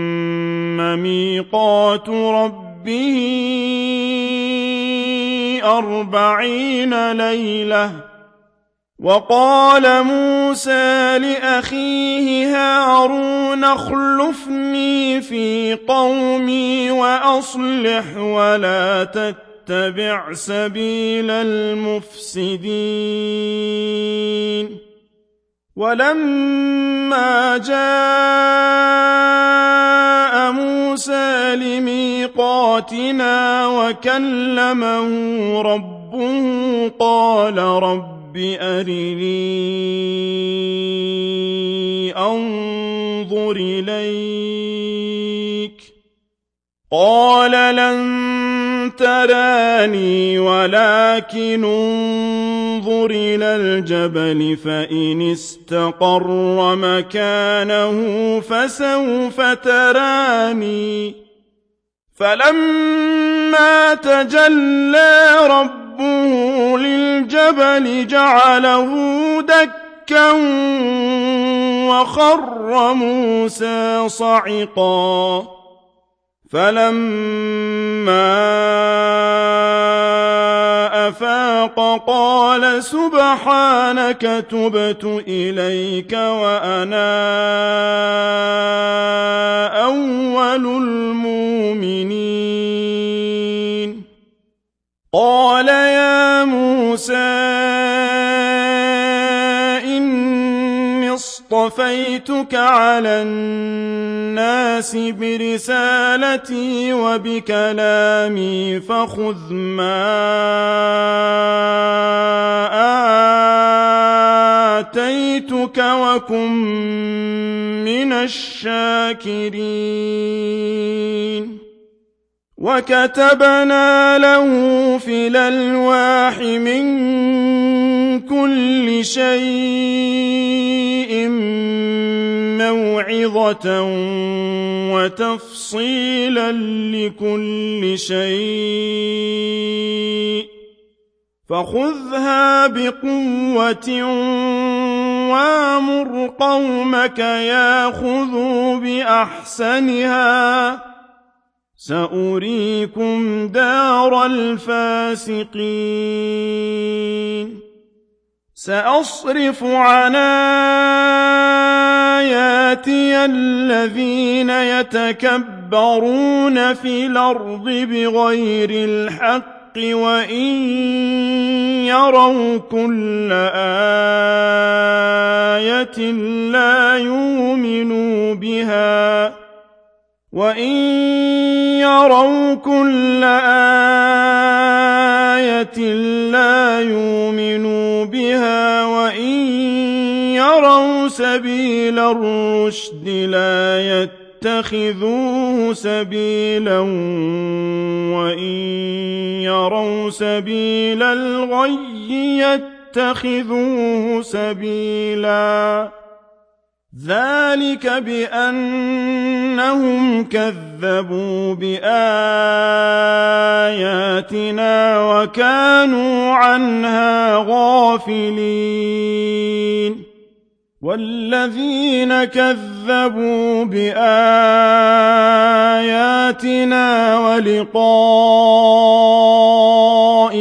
ميقات ربه 40 ليلة وقال موسى لأخيه هارون اخلفني في قومي وأصلح ولا تتبع سبيل المفسدين ولما جاء موسى لميقاتنا وكلمه ربه قال رب أرني أنظر إليك قال لن تراني ولكن انظر إلى الجبل فإن استقر مكانه فسوف تراني فلما تجلى ربه للجبل جعله دكا وخر موسى صعقا فلما أفاق قال سبحانك تبت إليك وأنا أول المؤمنين قال يا موسى إني اصطفيتك على الناس برسالتي وبكلامي فخذ ما آتيتك وكن من الشاكرين وكتبنا له في الألواح من كل شيء موعظة وتفصيلا لكل شيء فخذها بقوة وامر قومك ياخذوا بأحسنها سأريكم دار الفاسقين سأصرف عن آياتي الذين يتكبرون في الأرض بغير الحق وإن يروا كل آية لا يؤمنوا بها وإن يروا كل آية لا يؤمنوا بها وإن يروا سبيل الرشد لا يتخذوه سبيلا وإن يروا سبيل الغي يتخذوه سبيلا ذلك بأنهم كذبوا بآياتنا وكانوا عنها غافلين والذين كذبوا بآياتنا ولقاء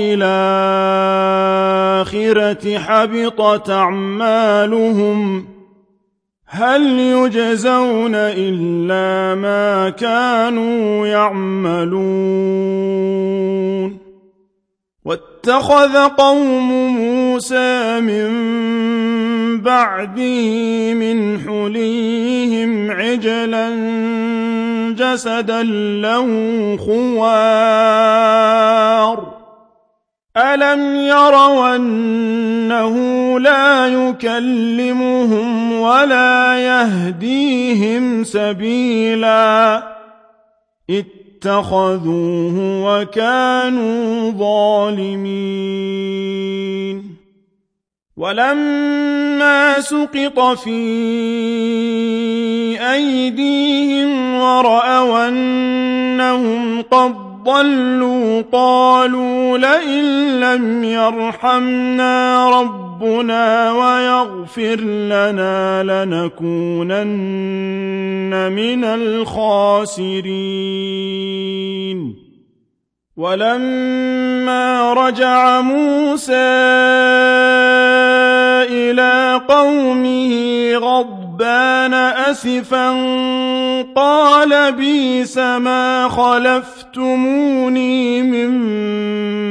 الآخرة حبطت أعمالهم هل يجزون إلا ما كانوا يعملون واتخذ قوم موسى من بعده من حليهم عجلا جسدا له خوار ألم يروا أنه لا يكلمهم ولا يهديهم سبيلا اتخذوه وكانوا ظالمين ولما سقط في أيديهم ورأوا أنهم قد ضلوا قالوا لئن لم يرحمنا ربنا ويغفر لنا لنكونن من الخاسرين ولما رجع موسى إلى قومه غضبان أسفا قال بئس ما خلفتموني من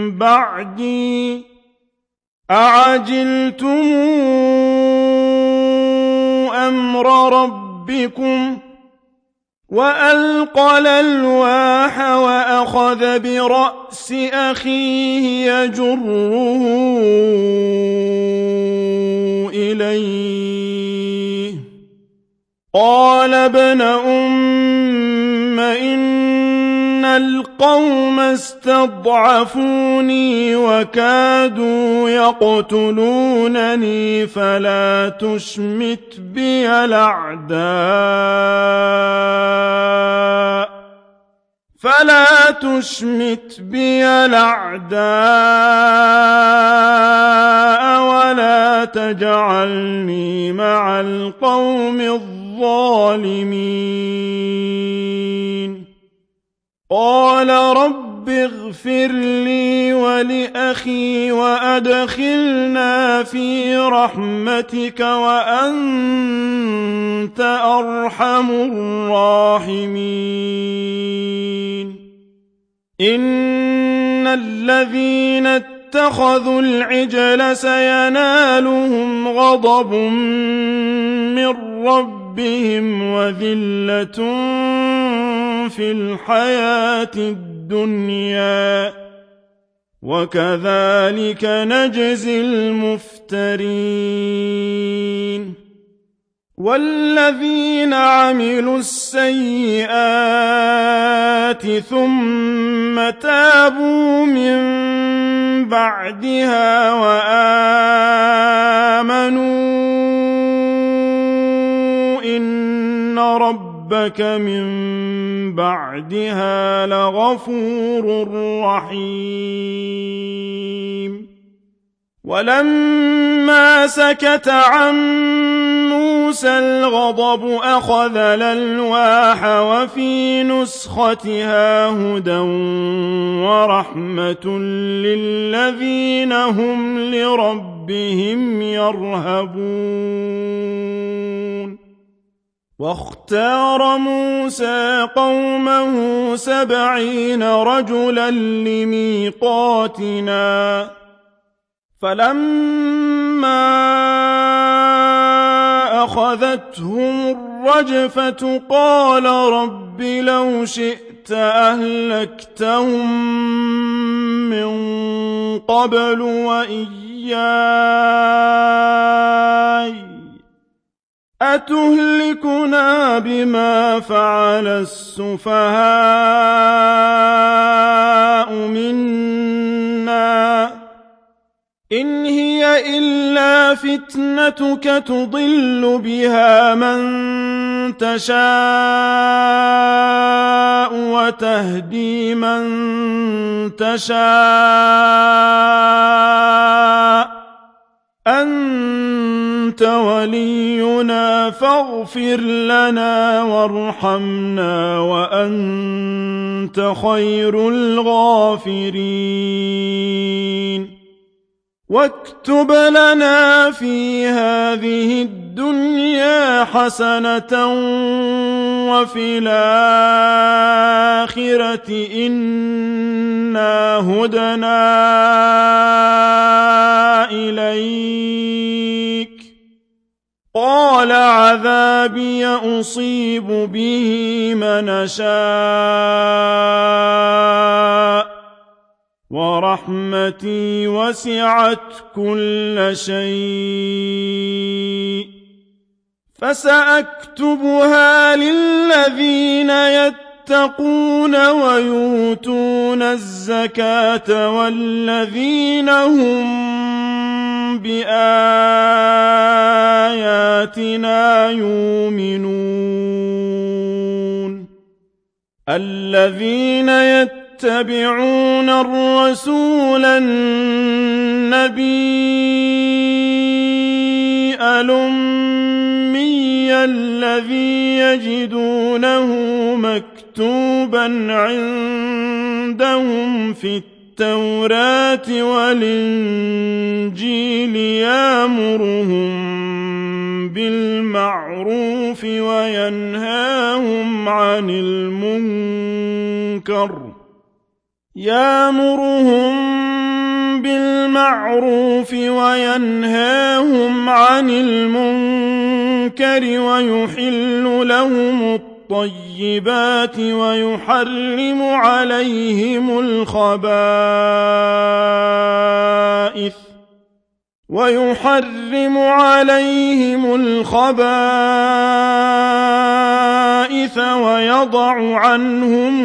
بعدي أعجلتم أمر ربكم وألقى الألواح وأخذ برأس أخيه يجره إليه قال ابن أم إن القوم استضعفوني وكادوا يقتلونني فلا تشمت بي الأعداء ولا تجعلني مع القوم الظالمين قال رب اغفر لي ولأخي وأدخلنا في رحمتك وأنت أرحم الراحمين إن الذين اتخذوا العجل سينالهم غضب من ربهم وذلة في الحياة الدنيا وكذلك نجزي المفترين والذين عملوا السيئات ثم تابوا من بعدها وآمنوا إن ربك من بعدها لغفور رحيم ولما سكت عن موسى الغضب أخذ الألواح وفي نسختها هدى ورحمة للذين هم لربهم يرهبون واختار موسى قومه 70 رجلا لميقاتنا فلما أخذتهم الرجفة قال رب لو شئت أهلكتهم من قبل وإياي أتهلكنا بما فعل السفهاء منا إن هي إلا فتنتك تضل بها من تشاء وتهدي من تشاء أنت ولينا فاغفر لنا وارحمنا وأنت خير الغافرين واكتب لنا في هذه الدنيا حسنة وفي الآخرة إنا هدنا إليك قال عذابي أصيب به من أشاء ورحمتي وسعت كل شيء فسأكتبها للذين يتقون ويؤتون الزكاة والذين هم بآياتنا يؤمنون الذين يتبعون الرسول النبي الأمي الذي يجدونه مكتوبا عندهم في التوراة والإنجيل يأمرهم بالمعروف وينهاهم عن المنكر المنكر ويحل لهم الطيبات ويحرم عليهم الخبائث ويضع عنهم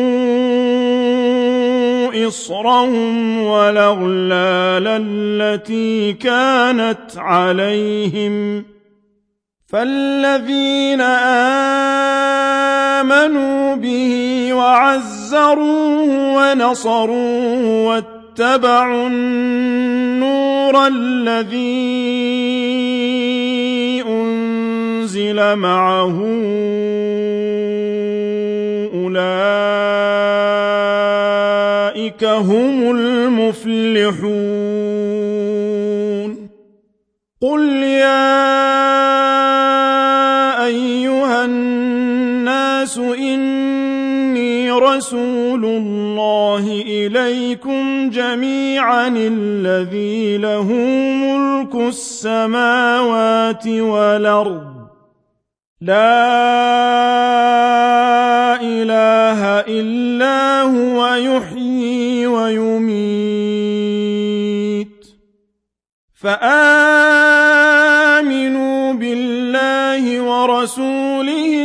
إصرهم والأغلال التي كانت عليهم فالذين آمنوا به وعزروه ونصروه واتبعوا النور الذي أنزل معه أولئك هم المفلحون قل يا أيها الناس إني رسول الله إليكم جميعا الذي له ملك السماوات والأرض لا إله إلا هو يحيي ويميت فآمنوا بالله ورسوله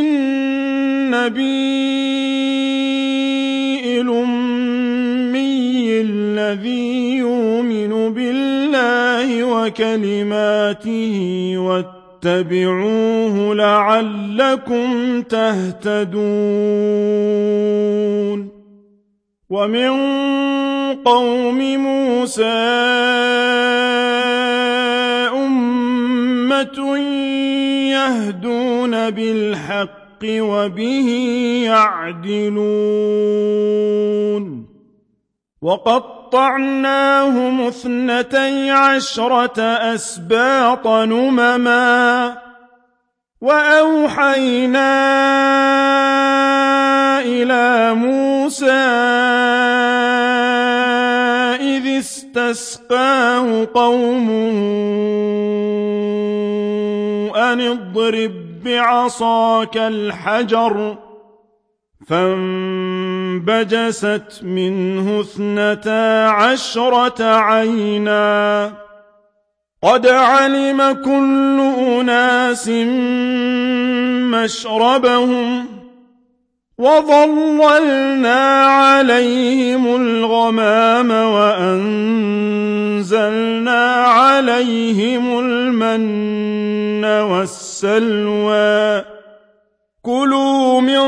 النبي الأمي الذي يؤمن بالله وكلماته واتبعوه لعلكم تهتدون ومن قوم موسى أمة يهدون بالحق وبه يعدلون وقطعناهم 12 أسباطا أمما وأوحينا إلى موسى إذ استسقاه قومه أن اضرب بعصاك الحجر فانبجست منه 12 عينا قد علم كل أناس مشربهم وظللنا عليهم الغمام وأنزلنا عليهم المن والسلوى كلوا من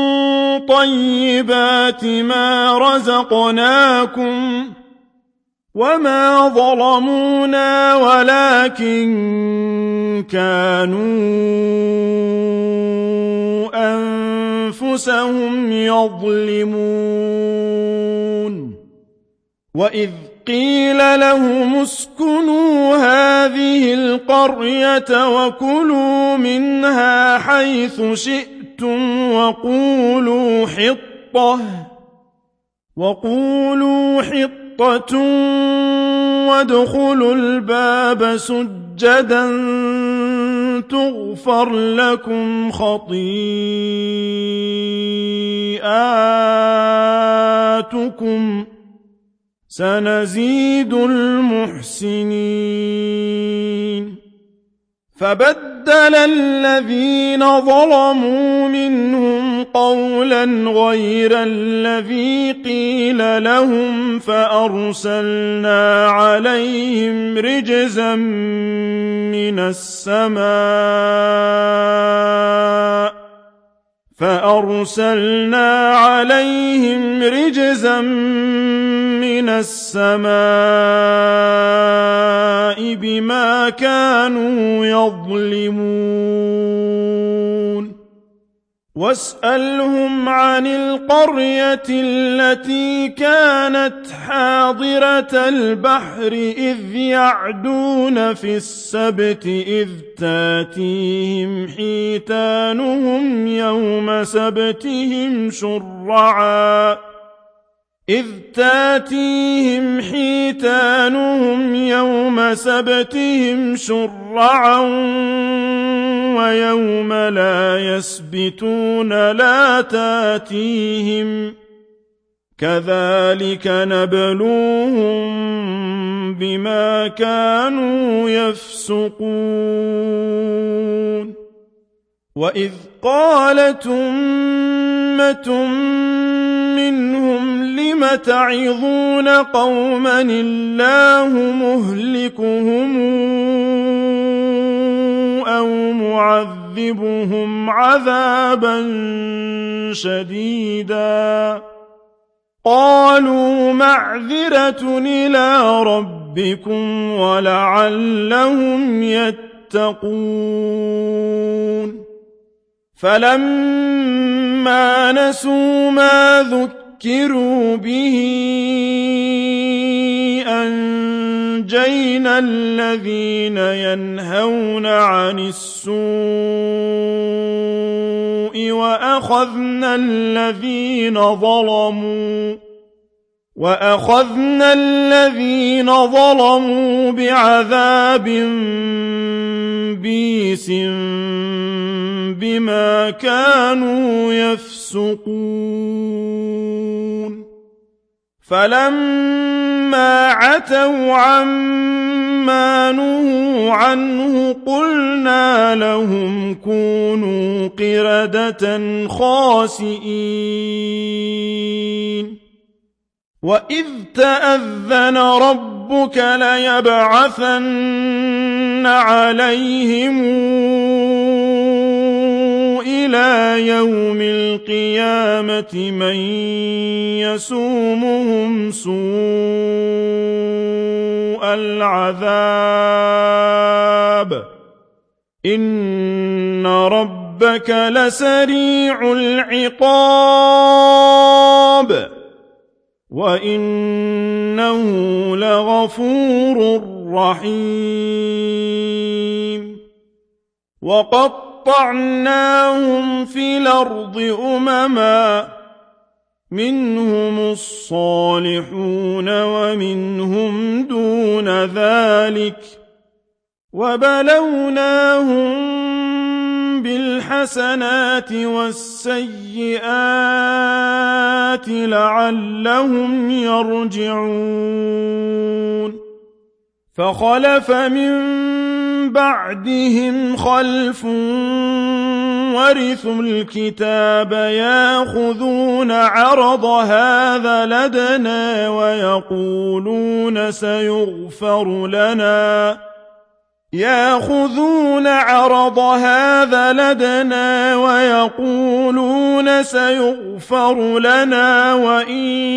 طيبات ما رزقناكم وما ظلمونا ولكن كانوا أنفسهم يظلمون وإذ قيل لهم اسكنوا هذه القرية وكلوا منها حيث شئتم وقولوا حطة وادخلوا الباب سجدا تغفر لكم خطيئاتكم سنزيد المحسنين فبدل الذين ظلموا منهم قولا غير الذي قيل لهم فأرسلنا عليهم رجزا من السماء بما كانوا يظلمون واسألهم عن القرية التي كانت حاضرة البحر إذ يعدون في السبت إذ تاتيهم حيتانهم يوم سبتهم شرعا إذ تاتيهم حيتانهم يوم سبتهم شرعا ويوم لا يسبتون لا تاتيهم كذلك نبلوهم بما كانوا يفسقون وإذ قالت أمة منهم لم تعظون قوما الله مهلكهم أو معذبهم عذابا شديدا قالوا معذرة إلى ربكم ولعلهم يتقون فلما نسوا ما ذكروا به أنجينا الذين ينهون عن السوء وأخذنا الذين ظلموا بعذاب بئيس بما كانوا يفسقون فلما عتوا عما نهوا عنه قلنا لهم كونوا قردة خاسئين وإذ تأذن ربك ليبعثن عليهم إلى يوم القيامة من يسومهم سوء العذاب إن ربك لسريع العقاب وإنه لغفور رحيم وقطعناهم في الأرض أمما منهم الصالحون ومنهم دون ذلك وبلوناهم بالحسنات والسيئات لعلهم يرجعون فخلف من بعدهم خلف ورثوا الكتاب يأخذون عرض هذا لدنا ويقولون سيغفر لنا وإن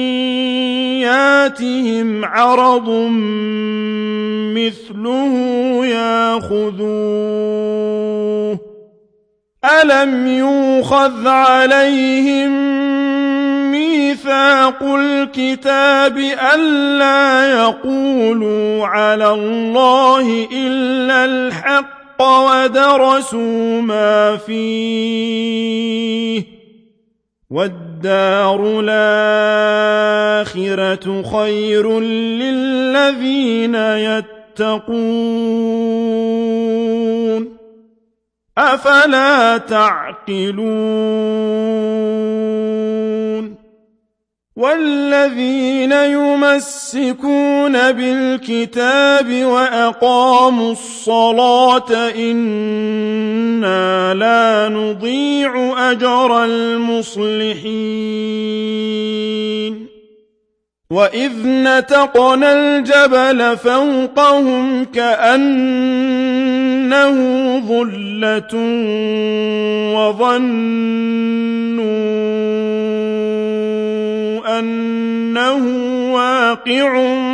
ياتهم عرض مثله ياخذوه ألم يؤخذ عليهم ميثاق الكتاب ألا يقولوا على الله إلا الحق ودرسوا ما فيه والدار الآخرة خير للذين يتقون أفلا تعقلون والذين يمسكون بالكتاب وأقاموا الصلاة إنا لا نضيع أجر المصلحين وإذ نتقنا الجبل فوقهم كأنه ظلة وظنوا أنه واقع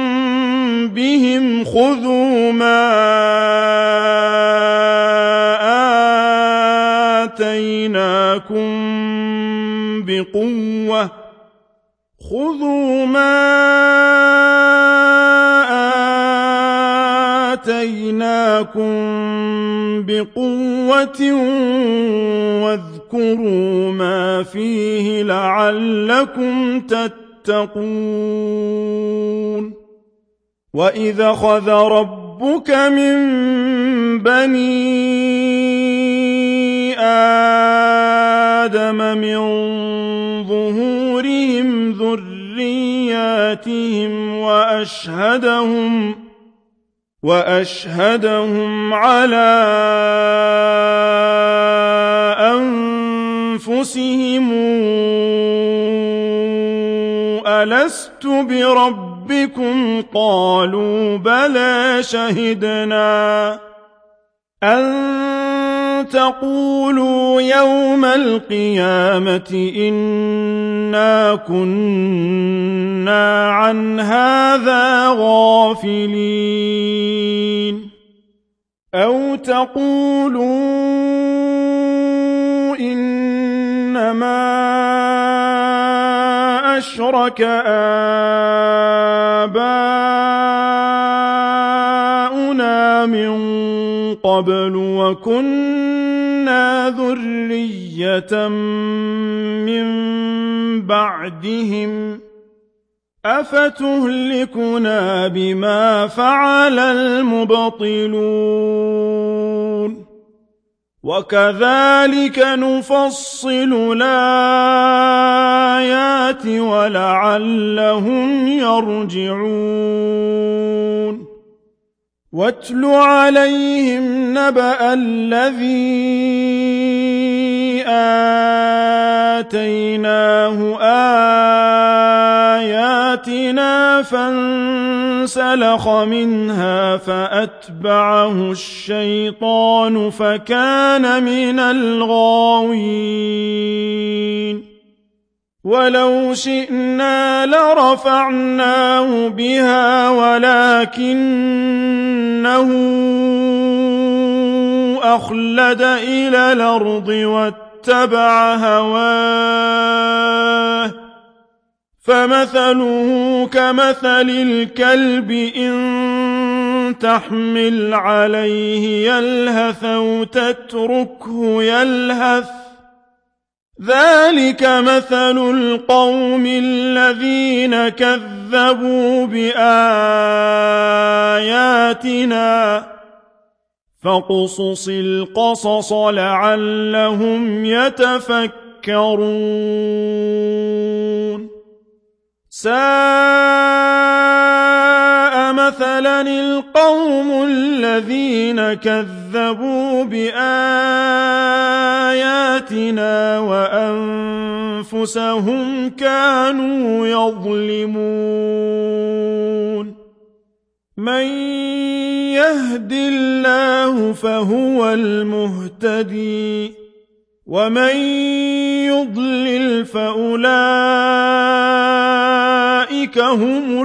بهم خذوا ما آتيناكم بقوة واذكروا ما فيه لعلكم تتقون تتقون وإذا أخذ ربك من بني آدم من ظهورهم ذرياتهم وأشهدهم على أنفسهم ألست بربكم قالوا بلى شهدنا أن تقولوا يوم القيامة إنا كنا عن هذا غافلين أو تقولوا إنما أشرك آباؤنا من قبل وكنا ذرية من بعدهم أفتهلكنا بما فعل المبطلون وكذلك نفصل الآيات ولعلهم يرجعون واتل عليهم نبأ الذي آتيناه آياتنا فانسلخ منها فأتبعه الشيطان فكان من الغاوين ولو شئنا لرفعناه بها ولكنه أخلد إلى الأرض واتبع هواه فمثله كمثل الكلب إن تحمل عليه يلهث أو تتركه يلهث ذلك مثل القوم الذين كذبوا بآياتنا فاقصص القصص لعلهم يتفكرون ساء مثلا القوم الذين كذبوا بآياتنا وأنفسهم كانوا يظلمون من يهد الله فهو المهتدي ومن يضلل فأولئك هم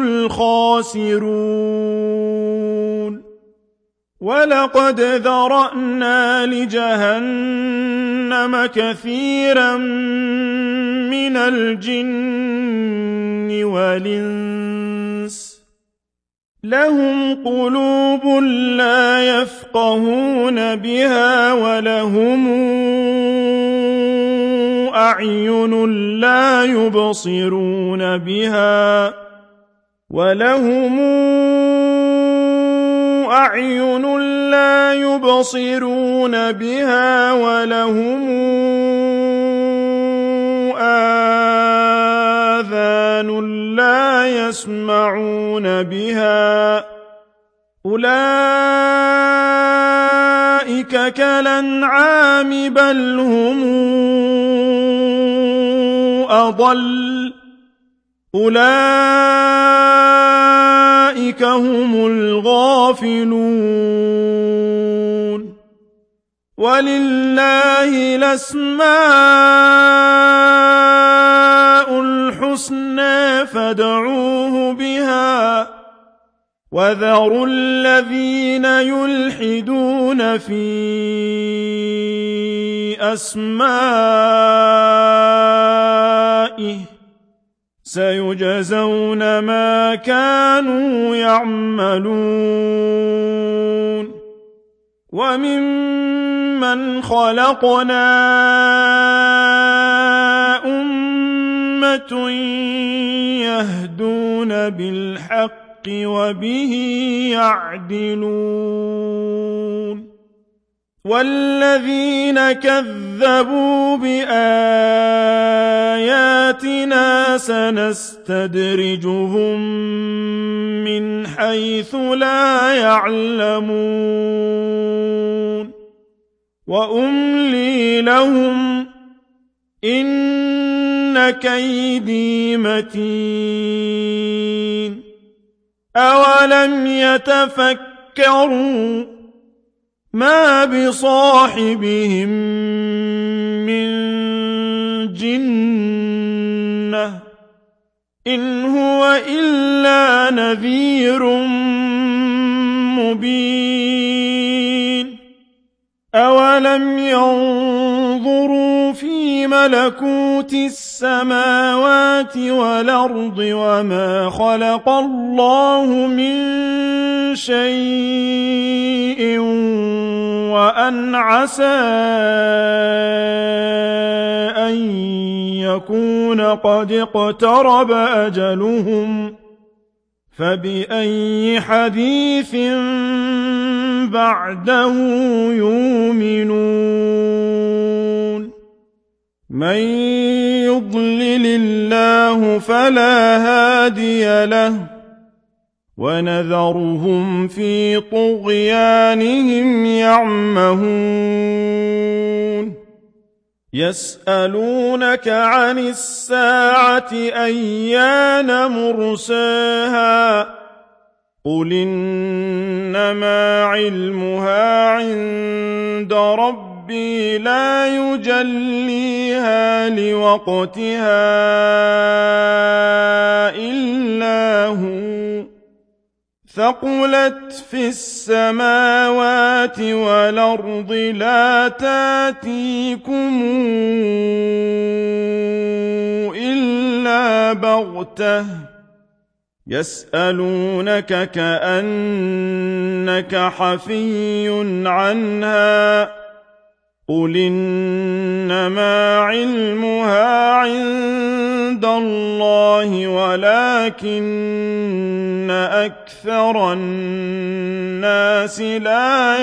الخاسرون ولقد ذرأنا لجهنم كثيرا من الجن والإنس لهم قلوب لا يفقهون بها ولهم أعين لا يبصرون بها ولهم أعين لا يبصرون بها ولهم آذان لا يسمعون بها أولئك كالأنعام بل هم أضل أولئك هم الغافلون ولله الأسماء الحسنى فادعوه بها وذروا الذين يلحدون في أسمائه سيجزون ما كانوا يعملون وممن خلقنا أمة أُمَّةٌ يَهْدُونَ بِالْحَقِّ وَبِهِ يَعْدِلُونَ وَالَّذِينَ كَذَّبُوا بِآيَاتِنَا سَنَسْتَدْرِجُهُم مِّنْ حَيْثُ لَا يَعْلَمُونَ وَأُمْلِي لَهُمْ إِنَّ كَيْدِي مَتِينٌ أَوَلَمْ يَتَفَكَّرُوا مَا بِصَاحِبِهِم مِّن جِنَّةٍ إِنْ هُوَ إِلَّا نَذِيرٌ مُّبِينٌ أَوَلَمْ يَنظُرُوا فِي مَلَكُوتِ السَّمَاوَاتِ وَالْأَرْضِ وَمَا خَلَقَ اللَّهُ مِن شَيْءٍ وَأَنْ عَسَىٰ أَن يَكُونَ قَدِ اقْتَرَبَ أَجَلُهُمْ فَبِأَيِّ حَدِيثٍ بَعْدَهُ يُؤْمِنُونَ مَن يُضْلِلِ اللَّهُ فَلَا هَادِيَ لَهُ وَنَذَرُهُمْ فِي طُغْيَانِهِمْ يَعْمَهُونَ يَسْأَلُونَكَ عَنِ السَّاعَةِ أَيَّانَ مُرْسَاهَا قُلْ إِنَّمَا عِلْمُهَا عِندَ رَبِّي لَا يُجَلِّيهَا لِوَقْتِهَا إِلَّا هُوَ ثَقُلَتْ فِي السَّمَاوَاتِ وَالْأَرْضِ لَا تَأْتِيكُمْ إِلَّا بَغْتَةً يَسْأَلُونَكَ كَأَنَّكَ حَفِيٌّ عَنْهَا قُلْ إِنَّمَا عِلْمُهَا عِندَ اللَّهِ وَلَكِنَّ أَكْثَرَ النَّاسِ لَا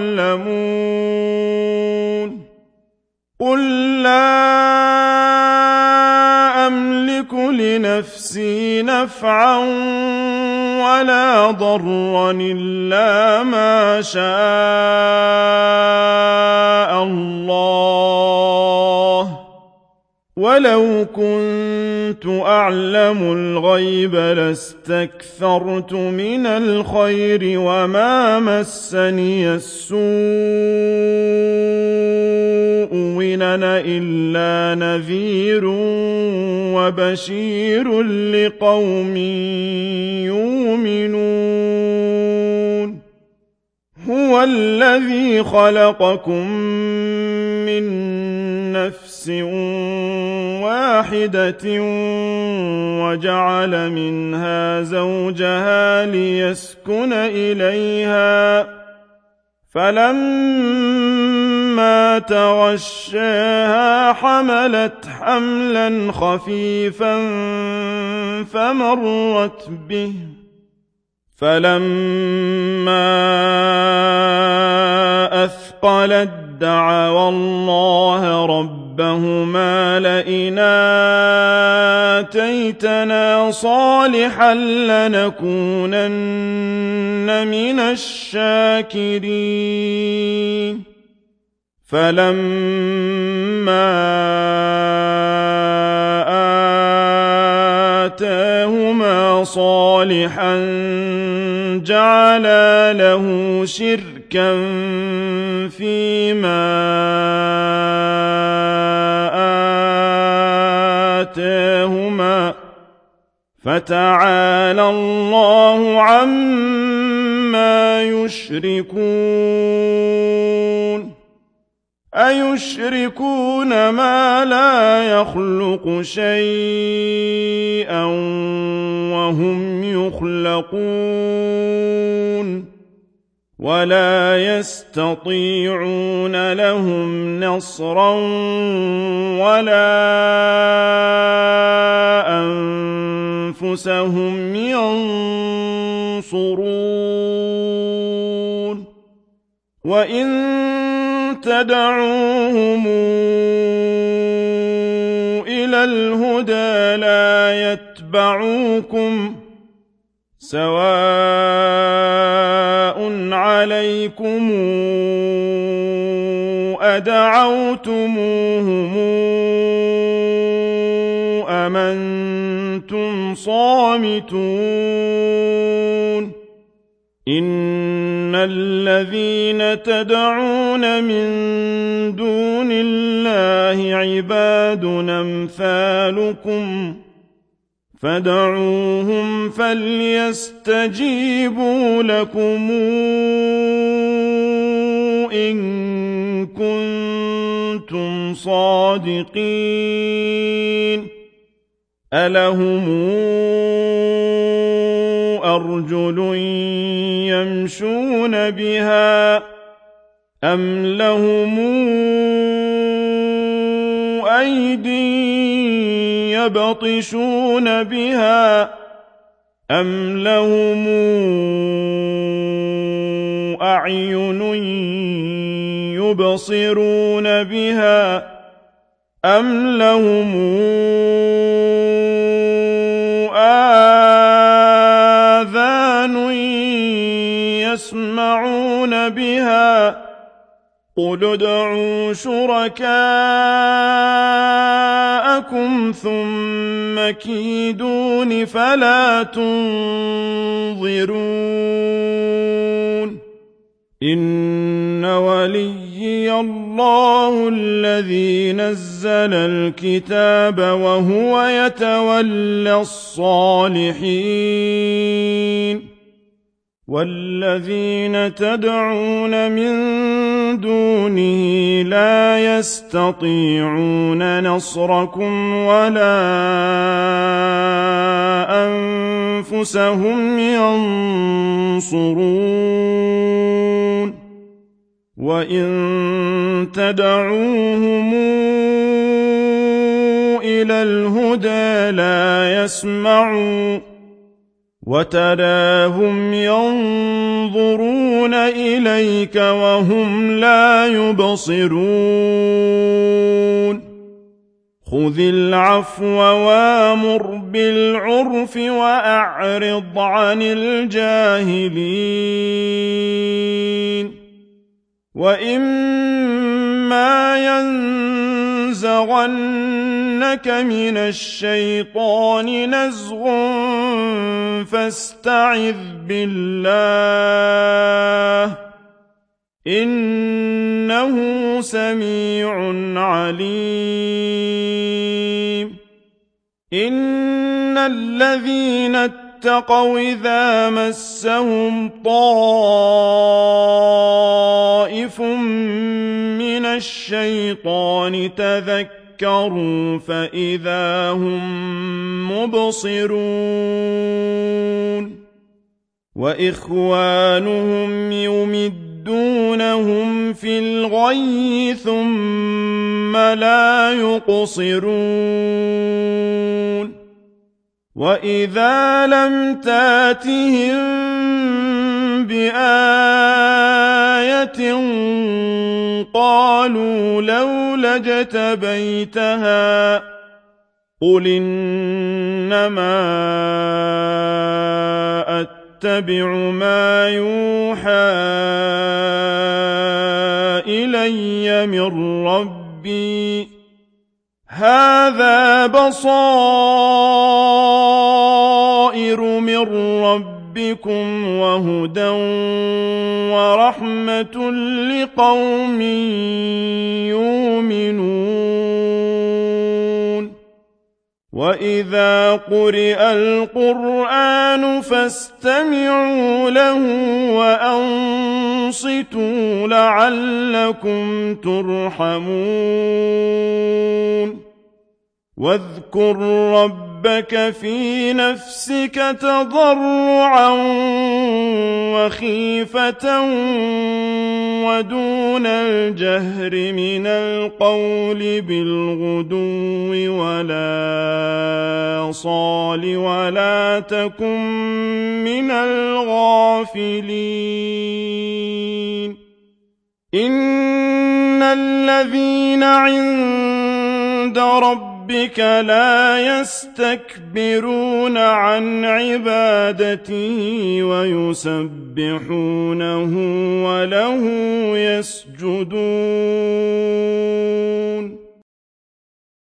يَعْلَمُونَ قُل لَّا أَمْلِكُ لِنَفْسِي نَفْعًا وَلَا ضَرًّا إِلَّا مَا شَاءَ اللَّهُ وَلَوْ كُنتُ أَعْلَمُ الْغَيْبَ لَاسْتَكْثَرْتُ مِنَ الْخَيْرِ وَمَا مَسَّنِيَ السُّوءُ إِنْ أَنَا إِلَّا نَذِيرٌ وَبَشِيرٌ لِقَوْمٍ يُؤْمِنُونَ هُوَ الَّذِي خَلَقَكُم مِّن نَّفْسٍ وَاحِدَةٍ وَجَعَلَ مِنْهَا زَوْجَهَا لِيَسْكُنَ إِلَيْهَا فَلَمَّا تَغَشَّاهَا حَمَلَتْ حَمْلًا خَفِيفًا فَمَرَّتْ بِهِ فَلَمَّا أَثْقَلَتْ دَعَوَا اللَّهَ رَبَّهُمَا لَئِنْ آتَيْتَنَا صَالِحًا لَّنَكُونَنَّ مِنَ الشَّاكِرِينَ فَلَمَّا آتَاهُمَا صَالِحًا جَعَلَا لَهُ شِرْكًا فِيمَا آتَاهُمَا فَتَعَالَى اللَّهُ عَمَّا يُشْرِكُونَ أَيُشْرِكُونَ مَا لَا يَخْلُقُ شَيْئًا وَهُمْ يُخْلَقُونَ وَلَا يَسْتَطِيعُونَ لَهُمْ نَصْرًا وَلَا أنفسهم ينصرون وإن تدعوهم إلى الهدى لا يتبعوكم سواء عليكم أدعوتموهم أم أنتم صامتون إن الذين تدعون من دون الله عباد أمثالكم فادعوهم فليستجيبوا لكم إن كنتم صادقين ألهم أرجل يمشون بها أم لهم أيدي يبطشون بها أم لهم أعين يبصرون بها أم لهم آذان يسمعون بها قل ادعوا شركاءكم ثم كيدون فلا تنظرون إن وليي الله الذي نزل الكتاب وهو يتولى الصالحين والذين تدعون من دونه لا يستطيعون نصركم ولا أنفسهم ينصرون وإن تدعوهم إلى الهدى لا يسمعوا وتراهم ينظرون إليك وهم لا يبصرون خذ العفو وامر بالعرف وأعرض عن الجاهلين وإما ينزغنك من الشيطان نزغ فاستعذ بالله إنه سميع عليم إن الذين اتقوا إذا مسهم طائف من الشيطان تذكروا فإذا هم مبصرون وإخوانهم يمدونهم في الغي ثم لا يقصرون وإذا لم تاتهم بآية قالوا لولا اجتبيتها قل إنما أتبع ما يوحى إلي من ربي هذا بصائر من ربكم وهدى ورحمة لقوم يؤمنون وإذا قرئ القرآن فاستمعوا له وأنصتوا لعلكم ترحمون واذكر ربك ربك في نفسك تضرعا وخيفة ودون الجهر من القول بالغدو ولا صال ولا تكن من الغافلين إن الذين عند ربك لا يستكبرون عن عبادته ويسبحونه وله يسجدون